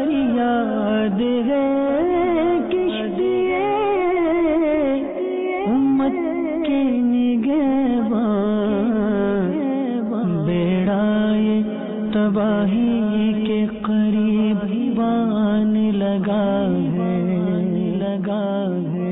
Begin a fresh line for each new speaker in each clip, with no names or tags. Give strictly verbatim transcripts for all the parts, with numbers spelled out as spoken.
فریاد ہے کشتیے امت کے نگہبان، بیڑائے تباہی کے قریب بان لگا ہے لگا ہے۔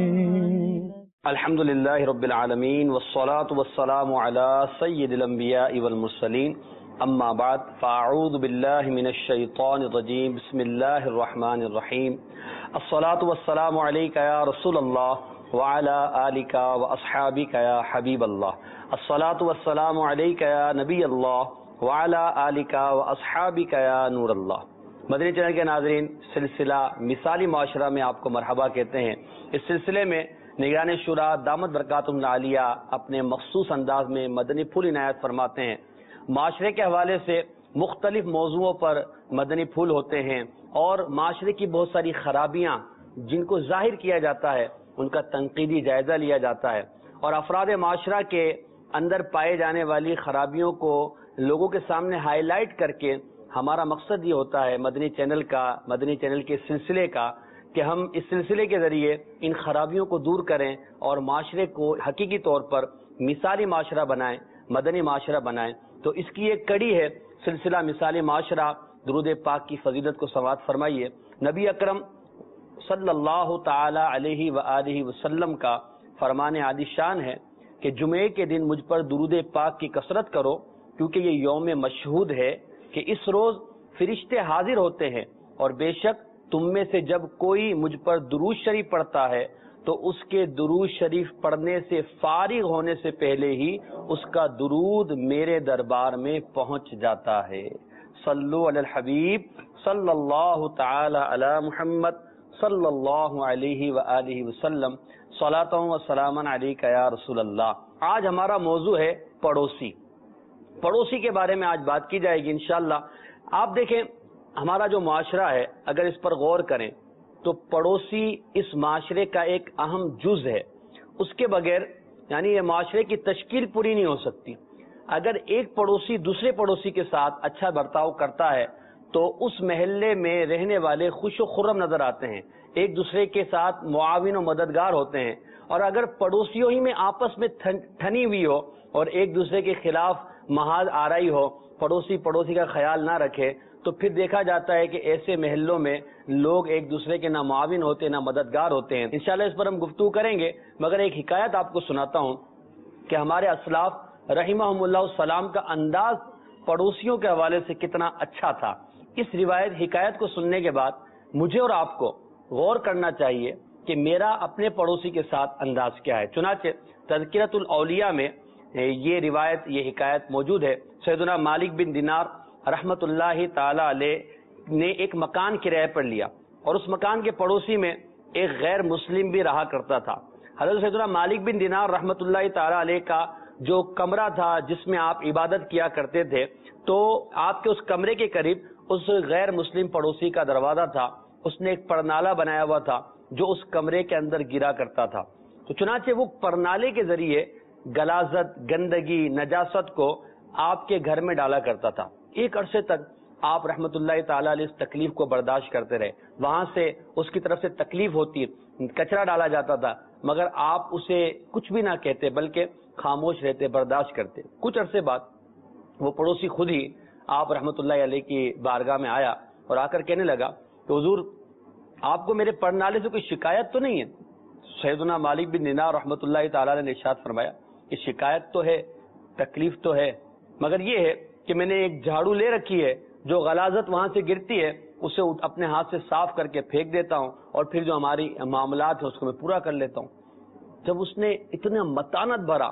الحمدللہ رب العالمین والصلاة والسلام علی سید الانبیاء والمرسلین، اما بعد فاعوذ باللہ من الشیطان الرجیم، بسم اللہ الرحمن الرحیم، الصلاة والسلام علیک یا رسول اللہ وعلی آلک واصحابک یا حبیب اللہ، الصلاة والسلام علیک یا نبی اللہ وعلی آلک واصحابک یا نور اللہ۔ مدنی چینل کے ناظرین، سلسلہ مثالی معاشرہ میں آپ کو مرحبا کہتے ہیں۔ اس سلسلے میں نگران شورا دامت برکاتہم العالیہ اپنے مخصوص انداز میں مدنی پھول عنایت فرماتے ہیں۔ معاشرے کے حوالے سے مختلف موضوعوں پر مدنی پھول ہوتے ہیں اور معاشرے کی بہت ساری خرابیاں جن کو ظاہر کیا جاتا ہے ان کا تنقیدی جائزہ لیا جاتا ہے، اور افراد معاشرہ کے اندر پائے جانے والی خرابیوں کو لوگوں کے سامنے ہائی لائٹ کر کے ہمارا مقصد یہ ہوتا ہے مدنی چینل کا، مدنی چینل کے سلسلے کا، کہ ہم اس سلسلے کے ذریعے ان خرابیوں کو دور کریں اور معاشرے کو حقیقی طور پر مثالی معاشرہ بنائیں، مدنی معاشرہ بنائیں۔ تو اس کی ایک کڑی ہے سلسلہ مثالی معاشرہ۔ درود پاک کی فضیلت کو سماعت فرمائیے۔ نبی اکرم صلی اللہ تعالی علیہ وآلہ وسلم کا فرمان عالی شان ہے کہ جمعے کے دن مجھ پر درود پاک کی کثرت کرو، کیونکہ یہ یوم مشہود ہے کہ اس روز فرشتے حاضر ہوتے ہیں، اور بے شک تم میں سے جب کوئی مجھ پر درود شریف پڑھتا ہے تو اس کے درود شریف پڑھنے سے فارغ ہونے سے پہلے ہی اس کا درود میرے دربار میں پہنچ جاتا ہے۔ صلو علی الحبیب صلی اللہ تعالی علی محمد صلی اللہ علیہ وآلہ وسلم، صلاۃ و سلام علیک یا رسول اللہ۔ آج ہمارا موضوع ہے پڑوسی۔ پڑوسی کے بارے میں آج بات کی جائے گی انشاءاللہ۔ آپ دیکھیں، ہمارا جو معاشرہ ہے اگر اس پر غور کریں تو پڑوسی اس معاشرے کا ایک اہم جز ہے۔ اس کے بغیر یعنی یہ معاشرے کی تشکیل پوری نہیں ہو سکتی۔ اگر ایک پڑوسی دوسرے پڑوسی کے ساتھ اچھا برتاؤ کرتا ہے تو اس محلے میں رہنے والے خوش و خرم نظر آتے ہیں، ایک دوسرے کے ساتھ معاون و مددگار ہوتے ہیں۔ اور اگر پڑوسیوں ہی میں آپس میں ٹھنی ہوئی ہو اور ایک دوسرے کے خلاف محاذ آرائی ہو، پڑوسی پڑوسی کا خیال نہ رکھے، تو پھر دیکھا جاتا ہے کہ ایسے محلوں میں لوگ ایک دوسرے کے نہ معاون ہوتے نہ مددگار ہوتے ہیں۔ انشاءاللہ اس پر ہم گفتگو کریں گے، مگر ایک حکایت آپ کو سناتا ہوں کہ ہمارے اسلاف رحمہم اللہ السلام کا انداز پڑوسیوں کے حوالے سے کتنا اچھا تھا۔ اس روایت حکایت کو سننے کے بعد مجھے اور آپ کو غور کرنا چاہیے کہ میرا اپنے پڑوسی کے ساتھ انداز کیا ہے۔ چنانچہ تذکرۃ الاولیاء میں یہ روایت، یہ حکایت موجود ہے۔ سیدنا مالک بن دینار رحمت اللہ تعالی علیہ نے ایک مکان کرائے پر لیا، اور اس مکان کے پڑوسی میں ایک غیر مسلم بھی رہا کرتا تھا۔ حضرت سیدنا مالک بن دینار رحمت اللہ تعالی علیہ کا جو کمرہ تھا جس میں آپ عبادت کیا کرتے تھے، تو آپ کے اس کمرے کے قریب اس غیر مسلم پڑوسی کا دروازہ تھا۔ اس نے ایک پرنالہ بنایا ہوا تھا جو اس کمرے کے اندر گرا کرتا تھا۔ تو چنانچہ وہ پرنالے کے ذریعے غلاظت، گندگی، نجاست کو آپ کے گھر میں ڈالا کرتا تھا۔ ایک عرصے تک آپ رحمت اللہ تعالیٰ علیہ اس تکلیف کو برداشت کرتے رہے۔ وہاں سے اس کی طرف سے تکلیف ہوتی، کچرا ڈالا جاتا تھا، مگر آپ اسے کچھ بھی نہ کہتے بلکہ خاموش رہتے، برداشت کرتے۔ کچھ عرصے بعد وہ پڑوسی خود ہی آپ رحمت اللہ علیہ کی بارگاہ میں آیا اور آ کر کہنے لگا کہ حضور، آپ کو میرے پڑھنالے سے کوئی شکایت تو نہیں ہے؟ سیدنا مالک بن دینار رحمت اللہ تعالیٰ نے ارشاد فرمایا کہ شکایت تو ہے، تکلیف تو ہے، مگر یہ ہے کہ میں نے ایک جھاڑو لے رکھی ہے، جو غلاظت وہاں سے گرتی ہے اسے اپنے ہاتھ سے صاف کر کے پھینک دیتا ہوں، اور پھر جو ہماری معاملات ہیں اس کو میں پورا کر لیتا ہوں۔ جب اس نے اتنا متانت بھرا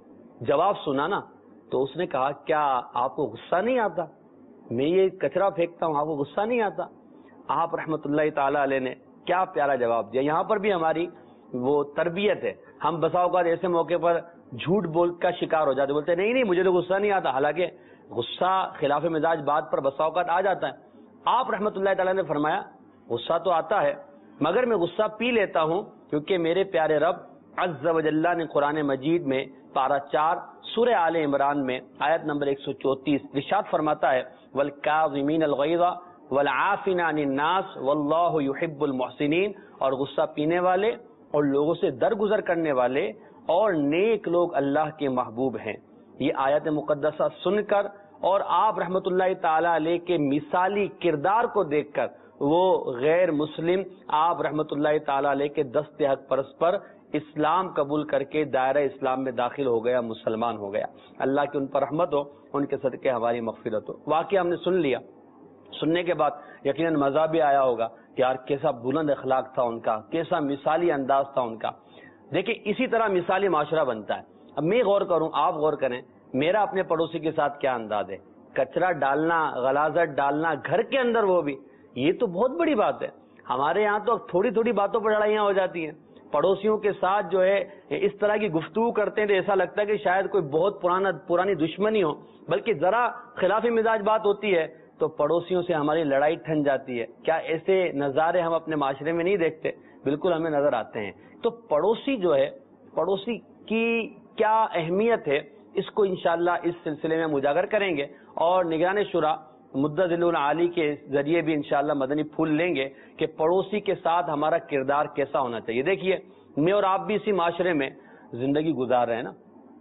جواب سنا نا، تو اس نے کہا، کیا آپ کو غصہ نہیں آتا؟ میں یہ کچرا پھینکتا ہوں، آپ کو غصہ نہیں آتا؟ آپ رحمت اللہ تعالیٰ علیہ نے کیا پیارا جواب دیا۔ یہاں پر بھی ہماری وہ تربیت ہے۔ ہم بسا اوقات ایسے موقع پر جھوٹ بول کا شکار ہو جاتے، بولتے نہیں نہیں مجھے تو غصہ نہیں آتا، حالانکہ غصہ خلاف مزاج بات پر بسا اوقات آ جاتا ہے۔ آپ رحمت اللہ تعالیٰ نے فرمایا، غصہ تو آتا ہے مگر میں غصہ پی لیتا ہوں، کیونکہ میرے پیارے رب عز و جل نے قرآن مجید میں پارہ چار سورہ آل عمران میں آیت نمبر ایک سو چونتیس ارشاد فرماتا ہے، والکاظمین الغیظ والعافین عن الناس واللہ یحب المحسنین، اور غصہ پینے والے اور لوگوں سے درگزر کرنے والے اور نیک لوگ اللہ کے محبوب ہیں۔ یہ آیت مقدسہ سن کر اور آپ رحمت اللہ تعالی علیہ کے مثالی کردار کو دیکھ کر وہ غیر مسلم آپ رحمت اللہ تعالی علیہ کے دست حق پرست پر اسلام قبول کر کے دائرہ اسلام میں داخل ہو گیا، مسلمان ہو گیا۔ اللہ کی ان پر رحمت ہو، ان کے صدقے ہماری مغفرت ہو۔ واقعہ ہم نے سن لیا، سننے کے بعد یقیناً مزہ بھی آیا ہوگا کہ یار کیسا بلند اخلاق تھا ان کا، کیسا مثالی انداز تھا ان کا۔ دیکھیں اسی طرح مثالی معاشرہ بنتا ہے۔ اب میں غور کروں، آپ غور کریں، میرا اپنے پڑوسی کے ساتھ کیا انداز ہے؟ کچرا ڈالنا، غلاظت ڈالنا گھر کے اندر، وہ بھی یہ تو بہت بڑی بات ہے۔ ہمارے یہاں تو تھوڑی تھوڑی باتوں پر لڑائیاں ہو جاتی ہیں، پڑوسیوں کے ساتھ جو ہے اس طرح کی گفتگو کرتے ہیں تو ایسا لگتا ہے کہ شاید کوئی بہت پرانا پرانی دشمنی ہو، بلکہ ذرا خلافی مزاج بات ہوتی ہے تو پڑوسیوں سے ہماری لڑائی ٹھن جاتی ہے۔ کیا ایسے نظارے ہم اپنے معاشرے میں نہیں دیکھتے؟ بالکل ہمیں نظر آتے ہیں۔ تو پڑوسی جو ہے، پڑوسی کی کیا اہمیت ہے، اس کو انشاءاللہ اس سلسلے میں ہم اجاگر کریں گے، اور نگران شورا مدظل العالی کے ذریعے بھی انشاءاللہ مدنی پھول لیں گے کہ پڑوسی کے ساتھ ہمارا کردار کیسا ہونا چاہیے۔ دیکھیے میں اور آپ بھی اسی معاشرے میں زندگی گزار رہے ہیں نا،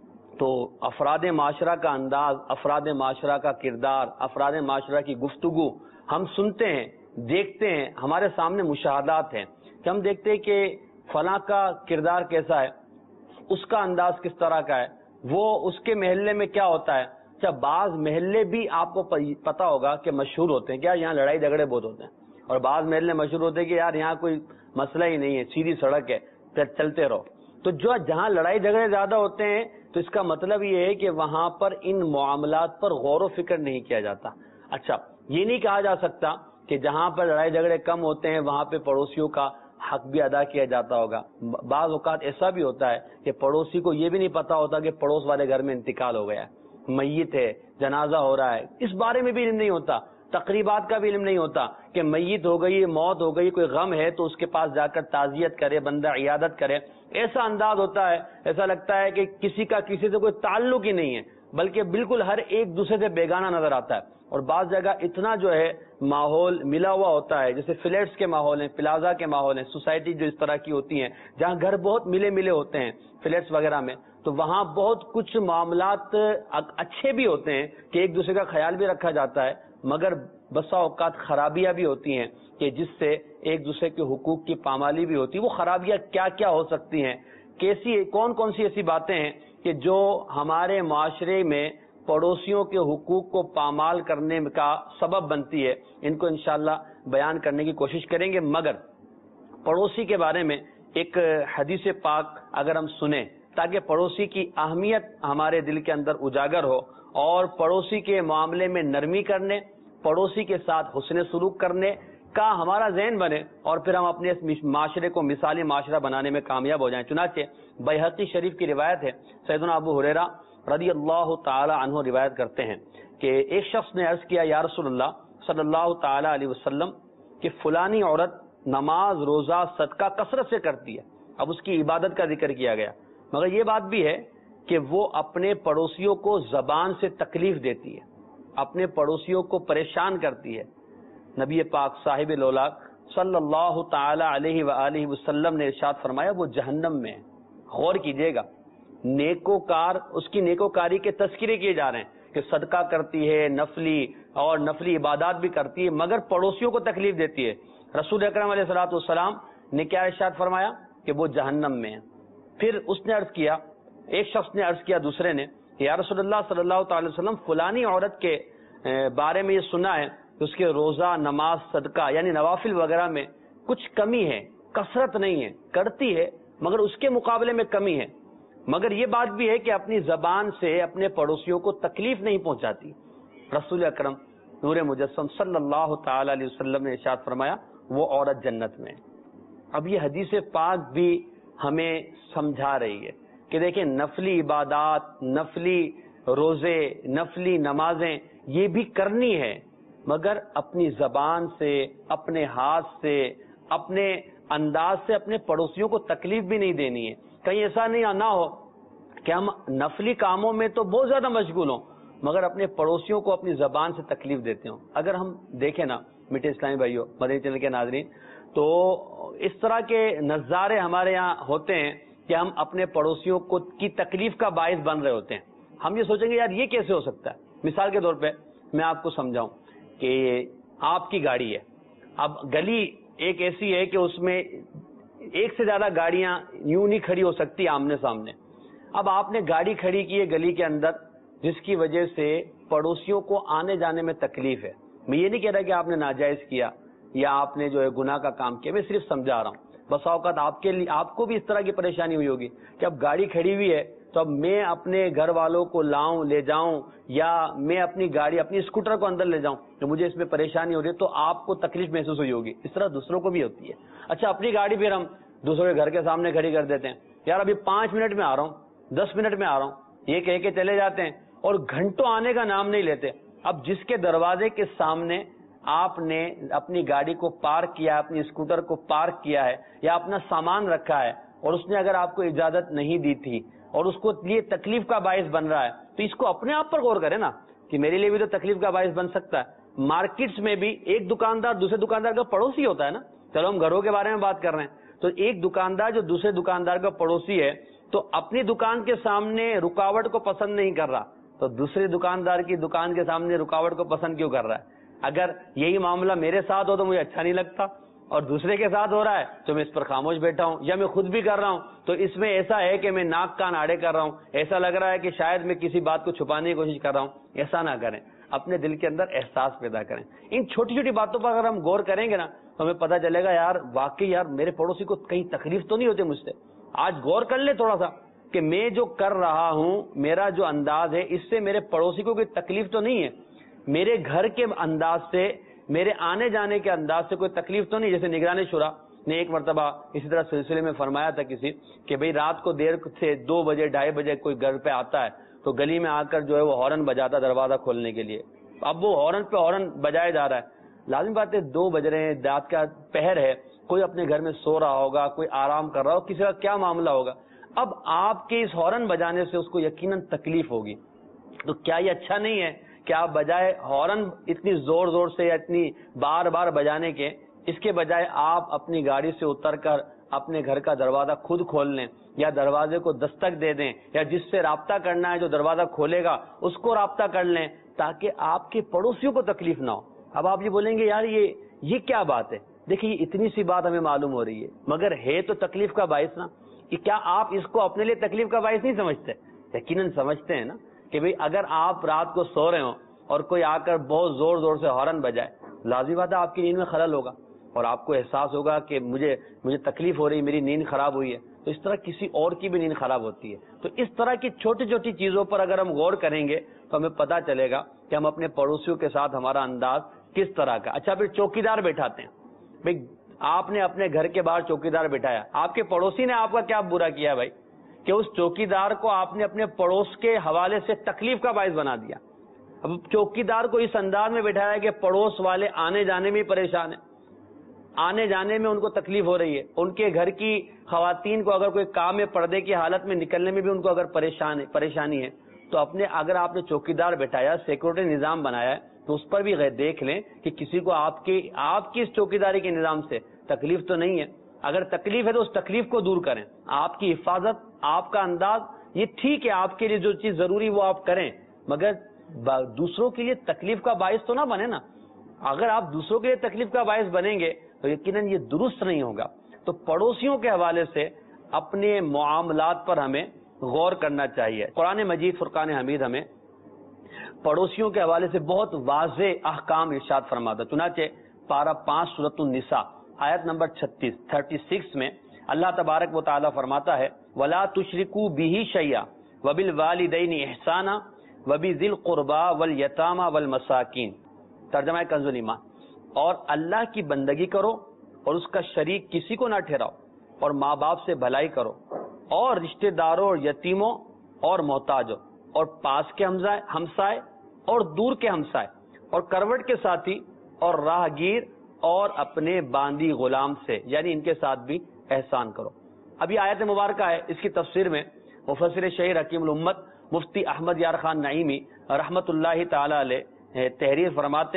تو افراد معاشرہ کا انداز، افراد معاشرہ کا کردار، افراد معاشرہ کی گفتگو ہم سنتے ہیں، دیکھتے ہیں، ہمارے سامنے مشاہدات ہیں کہ ہم دیکھتے ہیں کہ فلاں کا کردار کیسا ہے، اس کا انداز کس طرح کا ہے، وہ اس کے محلے میں کیا ہوتا ہے۔ اچھا، بعض محلے بھی آپ کو پتا ہوگا کہ مشہور ہوتے ہیں کہ یار یہاں لڑائی جھگڑے بہت ہوتے ہیں، اور بعض محلے مشہور ہوتے ہیں کہ یار یہاں کوئی مسئلہ ہی نہیں ہے، سیدھی سڑک ہے، پھر چلتے رہو۔ تو جو جہاں لڑائی جھگڑے زیادہ ہوتے ہیں تو اس کا مطلب یہ ہے کہ وہاں پر ان معاملات پر غور و فکر نہیں کیا جاتا۔ اچھا، یہ نہیں کہا جا سکتا کہ جہاں پر لڑائی جھگڑے کم ہوتے ہیں وہاں پہ پڑوسیوں کا حق بھی ادا کیا جاتا ہوگا۔ بعض اوقات ایسا بھی ہوتا ہے کہ پڑوسی کو یہ بھی نہیں پتا ہوتا کہ پڑوس والے گھر میں انتقال ہو گیا ہے، میت ہے، جنازہ ہو رہا ہے، اس بارے میں بھی علم نہیں ہوتا، تقریبات کا بھی علم نہیں ہوتا کہ میت ہو گئی، موت ہو گئی، کوئی غم ہے تو اس کے پاس جا کر تعزیت کرے، بندہ عیادت کرے۔ ایسا انداز ہوتا ہے، ایسا لگتا ہے کہ کسی کا کسی سے کوئی تعلق ہی نہیں ہے، بلکہ بالکل ہر ایک دوسرے سے بیگانہ نظر آتا ہے۔ اور بعض جگہ اتنا جو ہے ماحول ملا ہوا ہوتا ہے، جیسے فلیٹس کے ماحول ہیں، پلازا کے ماحول ہیں، سوسائٹی جو اس طرح کی ہوتی ہیں جہاں گھر بہت ملے ملے ہوتے ہیں فلیٹس وغیرہ میں، تو وہاں بہت کچھ معاملات اچھے بھی ہوتے ہیں کہ ایک دوسرے کا خیال بھی رکھا جاتا ہے، مگر بسا اوقات خرابیاں بھی ہوتی ہیں کہ جس سے ایک دوسرے کے حقوق کی پامالی بھی ہوتی ہے۔ وہ خرابیاں کیا کیا ہو سکتی ہیں، کیسی کون کون سی ایسی باتیں ہیں کہ جو ہمارے معاشرے میں پڑوسیوں کے حقوق کو پامال کرنے کا سبب بنتی ہے، ان کو انشاءاللہ بیان کرنے کی کوشش کریں گے۔ مگر پڑوسی کے بارے میں ایک حدیث پاک اگر ہم سنیں تاکہ پڑوسی کی اہمیت ہمارے دل کے اندر اجاگر ہو، اور پڑوسی کے معاملے میں نرمی کرنے، پڑوسی کے ساتھ حسن سلوک کرنے کا ہمارا ذہن بنے، اور پھر ہم اپنے اس معاشرے کو مثالی معاشرہ بنانے میں کامیاب ہو جائیں۔ چنانچہ بیہقی شریف کی روایت ہے، سیدنا ابو ہریرہ رضی اللہ تعالی عنہ روایت کرتے ہیں کہ ایک شخص نے عرض کیا، یا رسول اللہ صلی اللہ تعالی علیہ وسلم، کہ فلانی عورت نماز، روزہ، صدقہ کثرت سے کرتی ہے۔ اب اس کی عبادت کا ذکر کیا گیا، مگر یہ بات بھی ہے کہ وہ اپنے پڑوسیوں کو زبان سے تکلیف دیتی ہے، اپنے پڑوسیوں کو پریشان کرتی ہے۔ نبی پاک صاحب لولاک صلی اللہ تعالی علیہ وآلہ وسلم نے ارشاد فرمایا وہ جہنم میں ہے۔ غور کیجئے گا، نیکوکار، اس کی نیکوکاری کے تذکرے کیے جا رہے ہیں کہ صدقہ کرتی ہے، نفلی اور نفلی عبادات بھی کرتی ہے، مگر پڑوسیوں کو تکلیف دیتی ہے۔ رسول اکرم علیہ الصلوۃ والسلام نے کیا ارشاد فرمایا کہ وہ جہنم میں ہے۔ پھر اس نے عرض کیا، ایک شخص نے عرض کیا دوسرے نے کہ یا رسول اللہ صلی اللہ تعالی وسلم، فلانی عورت کے بارے میں یہ سنا ہے کہ اس کے روزہ، نماز، صدقہ یعنی نوافل وغیرہ میں کچھ کمی ہے، کثرت نہیں ہے، کرتی ہے مگر اس کے مقابلے میں کمی ہے، مگر یہ بات بھی ہے کہ اپنی زبان سے اپنے پڑوسیوں کو تکلیف نہیں پہنچاتی۔ رسول اکرم نور مجسم صلی اللہ تعالی علیہ وسلم نے ارشاد فرمایا وہ عورت جنت میں۔ اب یہ حدیث پاک بھی ہمیں سمجھا رہی ہے کہ دیکھیں نفلی عبادات، نفلی روزے، نفلی نمازیں یہ بھی کرنی ہے، مگر اپنی زبان سے، اپنے ہاتھ سے، اپنے انداز سے اپنے پڑوسیوں کو تکلیف بھی نہیں دینی ہے۔ کہیں ایسا نہیں نہ ہو کہ ہم نفلی کاموں میں تو بہت زیادہ مشغول ہوں مگر اپنے پڑوسیوں کو اپنی زبان سے تکلیف دیتے ہوں۔ اگر ہم دیکھیں نا میٹھے اسلامی بھائیوں، مدنی چینل کے ناظرین، تو اس طرح کے نظارے ہمارے یہاں ہوتے ہیں کہ ہم اپنے پڑوسیوں کو کی تکلیف کا باعث بن رہے ہوتے ہیں. ہم یہ سوچیں گے یار یہ کیسے ہو سکتا ہے. مثال کے طور پہ میں آپ کو سمجھاؤں کہ آپ کی گاڑی ہے، اب گلی ایک ایسی ہے کہ اس میں ایک سے زیادہ گاڑیاں یوں نہیں کھڑی ہو سکتی آمنے سامنے. اب آپ نے گاڑی کھڑی کی ہے گلی کے اندر، جس کی وجہ سے پڑوسیوں کو آنے جانے میں تکلیف ہے. میں یہ نہیں کہہ رہا کہ آپ نے ناجائز کیا یا آپ نے جو ہے گناہ کا کام کیا، میں صرف سمجھا رہا ہوں. بسا اوقات آپ کے لیے آپ کو بھی اس طرح کی پریشانی ہوئی ہوگی کہ اب گاڑی کھڑی ہوئی ہے تو اب میں اپنے گھر والوں کو لاؤں لے جاؤں یا میں اپنی گاڑی اپنی اسکوٹر کو اندر لے جاؤں تو مجھے اس میں پریشانی ہو رہی ہے، تو آپ کو تکلیف محسوس ہوئی ہوگی. اس طرح دوسروں کو بھی ہوتی ہے. اچھا اپنی گاڑی پھر ہم دوسروں کے گھر کے سامنے کھڑی کر دیتے ہیں، یار ابھی پانچ منٹ میں آ رہا ہوں، دس منٹ میں آ رہا ہوں، یہ کہہ کے چلے جاتے ہیں اور گھنٹوں آنے کا نام نہیں لیتے. اب جس کے دروازے کے سامنے آپ نے اپنی گاڑی کو پارک کیا، اپنی اسکوٹر کو پارک کیا ہے یا اپنا سامان رکھا ہے، اور اس نے اگر آپ کو اجازت نہیں دی تھی اور اس کو یہ تکلیف کا باعث بن رہا ہے، تو اس کو اپنے آپ پر غور کرے نا کہ میرے لیے بھی تو تکلیف کا باعث بن سکتا ہے. مارکیٹس میں بھی ایک دکاندار دوسرے دکاندار کا پڑوسی ہوتا ہے نا. چلو ہم گھروں کے بارے میں بات کر رہے ہیں، تو ایک دکاندار جو دوسرے دکاندار کا پڑوسی ہے تو اپنی دکان کے سامنے رکاوٹ کو پسند نہیں کر رہا، تو دوسرے دکاندار کی دکان کے سامنے رکاوٹ کو پسند کیوں کر رہا ہے؟ اگر یہی معاملہ میرے ساتھ ہو تو مجھے اچھا نہیں لگتا، اور دوسرے کے ساتھ ہو رہا ہے تو میں اس پر خاموش بیٹھا ہوں، یا میں خود بھی کر رہا ہوں تو اس میں ایسا ہے کہ میں ناک کان آڑے کر رہا ہوں، ایسا لگ رہا ہے کہ شاید میں کسی بات کو چھپانے کی کوشش کر رہا ہوں. ایسا نہ کریں، اپنے دل کے اندر احساس پیدا کریں. ان چھوٹی چھوٹی باتوں پر اگر ہم غور کریں گے نا تو ہمیں پتہ چلے گا یار واقعی یار میرے پڑوسی کو کہیں تکلیف تو نہیں ہوتی مجھ سے. آج غور کر لے تھوڑا سا کہ میں جو کر رہا ہوں، میرا جو انداز ہے، اس سے میرے پڑوسی کو کوئی تکلیف تو نہیں ہے. میرے گھر کے انداز سے، میرے آنے جانے کے انداز سے کوئی تکلیف تو نہیں. جیسے نگران شورا نے ایک مرتبہ اسی طرح سلسلے میں فرمایا تھا کسی کہ بھئی رات کو دیر سے دو بجے ڈھائی بجے کوئی گھر پہ آتا ہے تو گلی میں آ کر جو ہے وہ ہارن بجاتا دروازہ کھولنے کے لیے. اب وہ ہارن پہ ہارن بجایا جا رہا ہے. لازمی بات ہے دو بج رہے ہیں، رات کا پہر ہے، کوئی اپنے گھر میں سو رہا ہوگا، کوئی آرام کر رہا ہو، کسی کا کیا معاملہ ہوگا. اب آپ کے اس ہارن بجانے سے اس کو یقیناً تکلیف ہوگی. تو کیا یہ اچھا نہیں ہے کہ آپ بجائے ہارن اتنی زور زور سے یا اتنی بار بار بجانے کے، اس کے بجائے آپ اپنی گاڑی سے اتر کر اپنے گھر کا دروازہ خود کھول لیں یا دروازے کو دستک دے دیں، یا جس سے رابطہ کرنا ہے جو دروازہ کھولے گا اس کو رابطہ کر لیں تاکہ آپ کے پڑوسیوں کو تکلیف نہ ہو. اب آپ یہ بولیں گے یار یہ یہ کیا بات ہے؟ دیکھیے اتنی سی بات ہمیں معلوم ہو رہی ہے مگر ہے تو تکلیف کا باعث نا. کہ کیا آپ اس کو اپنے لیے تکلیف کا باعث نہیں سمجھتے؟ یقیناً سمجھتے ہیں نا کہ بھئی اگر آپ رات کو سو رہے ہوں اور کوئی آ کر بہت زور زور سے ہارن بجائے، لازمی بات ہے آپ کی نیند میں خلل ہوگا اور آپ کو احساس ہوگا کہ مجھے مجھے تکلیف ہو رہی، میری نیند خراب ہوئی ہے. تو اس طرح کسی اور کی بھی نیند خراب ہوتی ہے. تو اس طرح کی چھوٹی چھوٹی چیزوں پر اگر ہم غور کریں گے تو ہمیں پتہ چلے گا کہ ہم اپنے پڑوسیوں کے ساتھ ہمارا انداز کس طرح کا. اچھا پھر چوکیدار بیٹھاتے ہیں. بھائی آپ نے اپنے گھر کے باہر چوکیدار بٹھایا، آپ کے پڑوسی نے آپ کا کیا برا کیا بھائی کہ اس چوکیدار کو آپ نے اپنے پڑوس کے حوالے سے تکلیف کا باعث بنا دیا. اب چوکیدار کو اس انداز میں بٹھایا کہ پڑوس والے آنے جانے میں پریشان ہیں، آنے جانے میں ان کو تکلیف ہو رہی ہے، ان کے گھر کی خواتین کو اگر کوئی کام میں پردے کی حالت میں نکلنے میں بھی ان کو اگر پریشان ہے پریشانی ہے تو اپنے اگر آپ نے چوکیدار بٹھایا، سیکورٹی نظام بنایا ہے تو اس پر بھی دیکھ لیں کہ کسی کو آپ کی آپ کی اس چوکیداری کے نظام سے تکلیف تو نہیں ہے. اگر تکلیف ہے تو اس تکلیف کو دور کریں. آپ کی حفاظت، آپ کا انداز یہ ٹھیک ہے، آپ کے لیے جو چیز ضروری وہ آپ کریں، مگر دوسروں کے لیے تکلیف کا باعث تو نہ بنے نا. اگر آپ دوسروں کے لیے تکلیف کا باعث بنیں گے تو یقیناً یہ درست نہیں ہوگا. تو پڑوسیوں کے حوالے سے اپنے معاملات پر ہمیں غور کرنا چاہیے. قرآن مجید فرقان حمید ہمیں پڑوسیوں کے حوالے سے بہت واضح احکام ارشاد فرماتا. چنانچہ پارہ پانچ سورۃ النساء آیت نمبر چھتیس تھرٹی سکس میں اللہ تبارک و تعالیٰ فرماتا ہے وَلَا تُشْرِكُوا بِهِ شَيْئًا وَبِالْوَالِدَيْنِ إِحْسَانًا وَبِذِي الْقُرْبَى وَالْيَتَامَى وَالْمَسَاكِينِ. ترجمہ کنز الایمان. اور اللہ کی بندگی کرو اور اس کا شریک کسی کو نہ ٹھہراؤ، اور ماں باپ سے بھلائی کرو، اور رشتہ داروں اور یتیموں اور محتاجوں، اور پاس کے ہمسائے اور دور کے ہمسائے، اور کروٹ کے ساتھی اور راہ گیر، اور اپنے باندی غلام سے، یعنی ان کے ساتھ بھی احسان کرو. اب یہ آیت مبارکہ ہے، اس کی تفسیر میں مفسر شہیر حکیم الامت مفتی احمد یار خان نعیمی رحمت اللہ تعالی علیہ تحریر فرماتے ہیں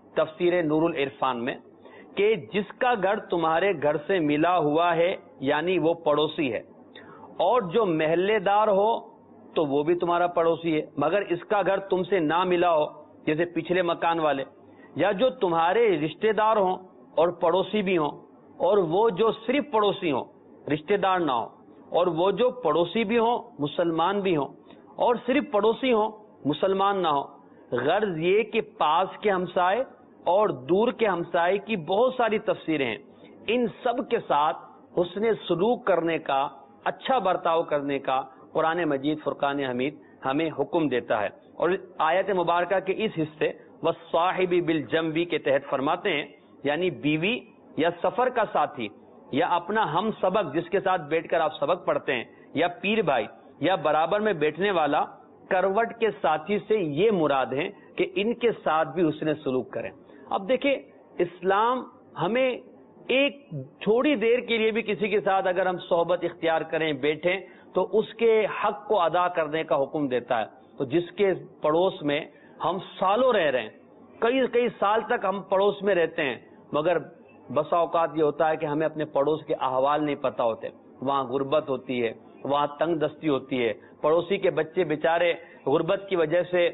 تفسیر نور العرفان میں کہ جس کا گھر تمہارے گھر سے ملا ہوا ہے یعنی وہ پڑوسی ہے، اور جو محلے دار ہو تو وہ بھی تمہارا پڑوسی ہے، مگر اس کا گھر تم سے نہ ملا ہو جیسے پچھلے مکان والے، یا جو تمہارے رشتہ دار ہوں اور پڑوسی بھی ہوں، اور وہ جو صرف پڑوسی ہوں رشتہ دار نہ ہو، اور وہ جو پڑوسی بھی ہوں مسلمان بھی ہوں، اور صرف پڑوسی ہوں مسلمان نہ ہو۔ غرض یہ کہ پاس کے ہمسائے اور دور کے ہمسائے کی بہت ساری تفسیریں ہیں، ان سب کے ساتھ حسن سلوک کرنے کا، اچھا برتاؤ کرنے کا قرآن مجید فرقان حمید ہمیں حکم دیتا ہے۔ اور آیت مبارکہ کے اس حصے والصاحب بالجنب کے تحت فرماتے ہیں یعنی بیوی یا سفر کا ساتھی یا اپنا ہم سبق جس کے ساتھ بیٹھ کر آپ سبق پڑھتے ہیں، یا پیر بھائی یا برابر میں بیٹھنے والا، کروٹ کے ساتھی سے یہ مراد ہے کہ ان کے ساتھ بھی حسن سلوک کریں۔ اب دیکھیں اسلام ہمیں ایک تھوڑی دیر کے لیے بھی کسی کے ساتھ اگر ہم صحبت اختیار کریں، بیٹھیں، تو اس کے حق کو ادا کرنے کا حکم دیتا ہے۔ تو جس کے پڑوس میں ہم سالوں رہ رہے ہیں، کئی کئی سال تک ہم پڑوس میں رہتے ہیں، مگر بسا اوقات یہ ہوتا ہے کہ ہمیں اپنے پڑوس کے احوال نہیں پتہ ہوتے، وہاں غربت ہوتی ہے، وہاں تنگ دستی ہوتی ہے، پڑوسی کے بچے بیچارے غربت کی وجہ سے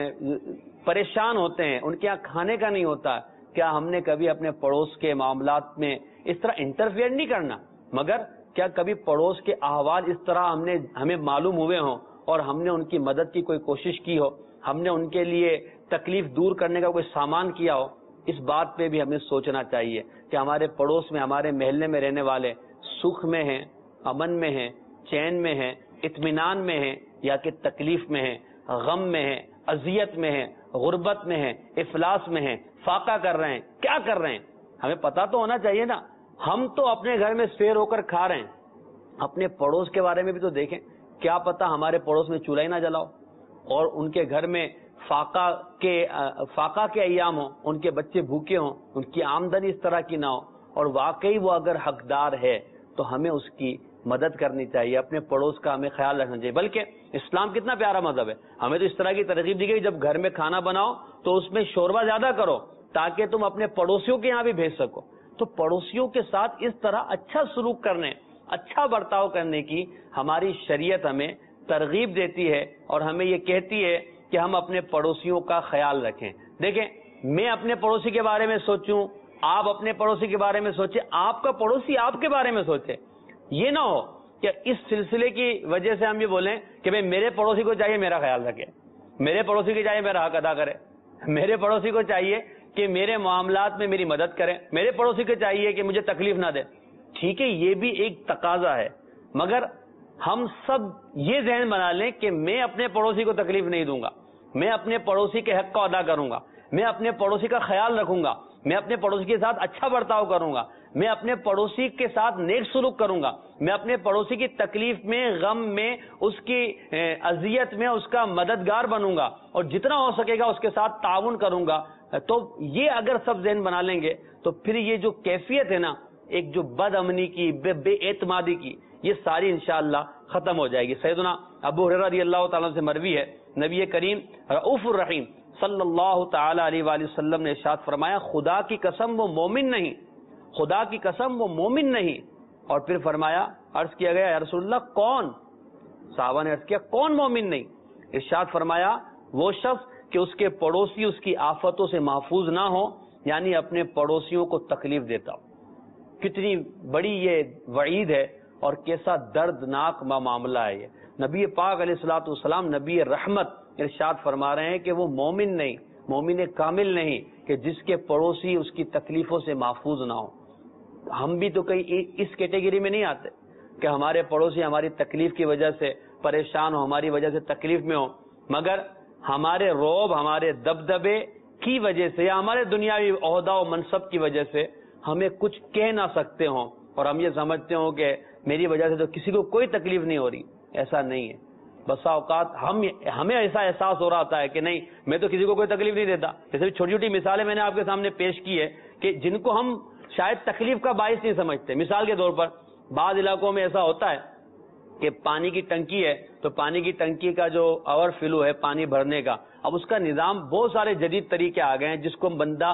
پریشان ہوتے ہیں، ان کے یہاں کھانے کا نہیں ہوتا۔ کیا ہم نے کبھی اپنے پڑوس کے معاملات میں اس طرح انٹرفیئر نہیں کرنا، مگر کیا کبھی پڑوس کے احوال اس طرح ہم نے ہمیں معلوم ہوئے ہوں اور ہم نے ان کی مدد کی کوئی کوشش کی ہو، ہم نے ان کے لیے تکلیف دور کرنے کا کوئی سامان کیا ہو؟ اس بات پہ بھی ہمیں سوچنا چاہیے کہ ہمارے پڑوس میں، ہمارے محلے میں رہنے والے سکھ میں ہیں، امن میں ہیں، چین میں ہیں، اطمینان میں ہیں، یا کہ تکلیف میں ہیں، غم میں ہیں، اذیت میں ہیں، غربت میں ہیں، افلاس میں ہیں، فاقہ کر رہے ہیں، کیا کر رہے ہیں؟ ہمیں پتا تو ہونا چاہیے نا۔ ہم تو اپنے گھر میں سیر ہو کر کھا رہے ہیں، اپنے پڑوس کے بارے میں بھی تو دیکھیں، کیا پتا ہمارے پڑوس میں چولہا ہی نہ جلاؤ اور ان کے گھر میں فاقہ کے فاقہ کے ایام ہوں، ان کے بچے بھوکے ہوں، ان کی آمدنی اس طرح کی نہ ہو، اور واقعی وہ اگر حقدار ہے تو ہمیں اس کی مدد کرنی چاہیے، اپنے پڑوس کا ہمیں خیال رکھنا چاہیے۔ بلکہ اسلام کتنا پیارا مذہب ہے، ہمیں تو اس طرح کی ترغیب دی گئی جب گھر میں کھانا بناؤ تو اس میں شوربہ زیادہ کرو تاکہ تم اپنے پڑوسیوں کے یہاں بھی بھیج سکو۔ تو پڑوسیوں کے ساتھ اس طرح اچھا سلوک کرنے، اچھا برتاؤ کرنے کی ہماری شریعت ہمیں ترغیب دیتی ہے، اور ہمیں یہ کہتی ہے کہ ہم اپنے پڑوسیوں کا خیال رکھیں۔ دیکھیں، میں اپنے پڑوسی کے بارے میں سوچوں، آپ اپنے پڑوسی کے بارے میں سوچیں، آپ کا پڑوسی آپ کے بارے میں سوچے۔ یہ نہ ہو کہ اس سلسلے کی وجہ سے ہم یہ بولیں کہ بھئی میرے پڑوسی کو چاہیے میرا خیال رکھے، میرے پڑوسی کو چاہیے میرا حق ادا کرے، میرے پڑوسی کو چاہیے کہ میرے معاملات میں میری مدد کرے، میرے پڑوسی کو چاہیے کہ مجھے تکلیف نہ دے۔ ٹھیک ہے، یہ بھی ایک تقاضا ہے، مگر ہم سب یہ ذہن بنا لیں کہ میں اپنے پڑوسی کو تکلیف نہیں دوں گا، میں اپنے پڑوسی کے حق کو ادا کروں گا، میں اپنے پڑوسی کا خیال رکھوں گا، میں اپنے پڑوسی کے ساتھ اچھا برتاؤ کروں گا، میں اپنے پڑوسی کے ساتھ نیک سلوک کروں گا، میں اپنے پڑوسی کی تکلیف میں، غم میں، اس کی اذیت میں اس کا مددگار بنوں گا، اور جتنا ہو سکے گا اس کے ساتھ تعاون کروں گا۔ تو یہ اگر سب ذہن بنا لیں گے تو پھر یہ جو کیفیت ہے نا، ایک جو بد امنی کی، بے, بے اعتمادی کی، یہ ساری انشاءاللہ ختم ہو جائے گی۔ سیدنا ابو ہریرہ رضی اللہ تعالیٰ سے مروی ہے، نبی کریم رؤوف الرحیم صلی اللہ تعالی علیہ وآلہ وسلم نے ارشاد فرمایا، خدا کی قسم وہ مومن نہیں، خدا کی قسم وہ مومن نہیں۔ اور پھر فرمایا، عرض کیا گیا یا رسول اللہ کون؟ صحابہ نے عرض کیا کون مومن نہیں؟ ارشاد فرمایا، وہ شخص کہ اس کے پڑوسی اس کی آفتوں سے محفوظ نہ ہو، یعنی اپنے پڑوسیوں کو تکلیف دیتا ہو۔ کتنی بڑی یہ وعید ہے اور کیسا دردناک معاملہ ہے یہ۔ نبی پاک علیہ الصلوۃ والسلام نبی رحمت ارشاد فرما رہے ہیں کہ وہ مومن نہیں، مومن کامل نہیں کہ جس کے پڑوسی اس کی تکلیفوں سے محفوظ نہ ہو۔ ہم بھی تو کئی اس کیٹیگری میں نہیں آتے کہ ہمارے پڑوسی ہماری تکلیف کی وجہ سے پریشان ہو، ہماری وجہ سے تکلیف میں ہو، مگر ہمارے روب، ہمارے دبدبے کی وجہ سے یا ہمارے دنیاوی عہدہ و منصب کی وجہ سے ہمیں کچھ کہہ نہ سکتے ہوں اور ہم یہ سمجھتے ہوں کہ میری وجہ سے تو کسی کو کوئی تکلیف نہیں ہو رہی۔ ایسا نہیں ہے۔ بسا اوقات ہم ہمیں ایسا احساس ہو رہا ہوتا ہے کہ نہیں، میں تو کسی کو کوئی تکلیف نہیں دیتا۔ جیسے چھوٹی چھوٹی مثالیں میں نے آپ کے سامنے پیش کی ہے کہ جن کو ہم شاید تکلیف کا باعث نہیں سمجھتے۔ مثال کے طور پر بعض علاقوں میں ایسا ہوتا ہے کہ پانی کی ٹنکی ہے تو پانی کی ٹنکی کا جو اوور فلو ہے پانی بھرنے کا، اب اس کا نظام بہت سارے جدید طریقے آ گئے ہیں جس کو بندہ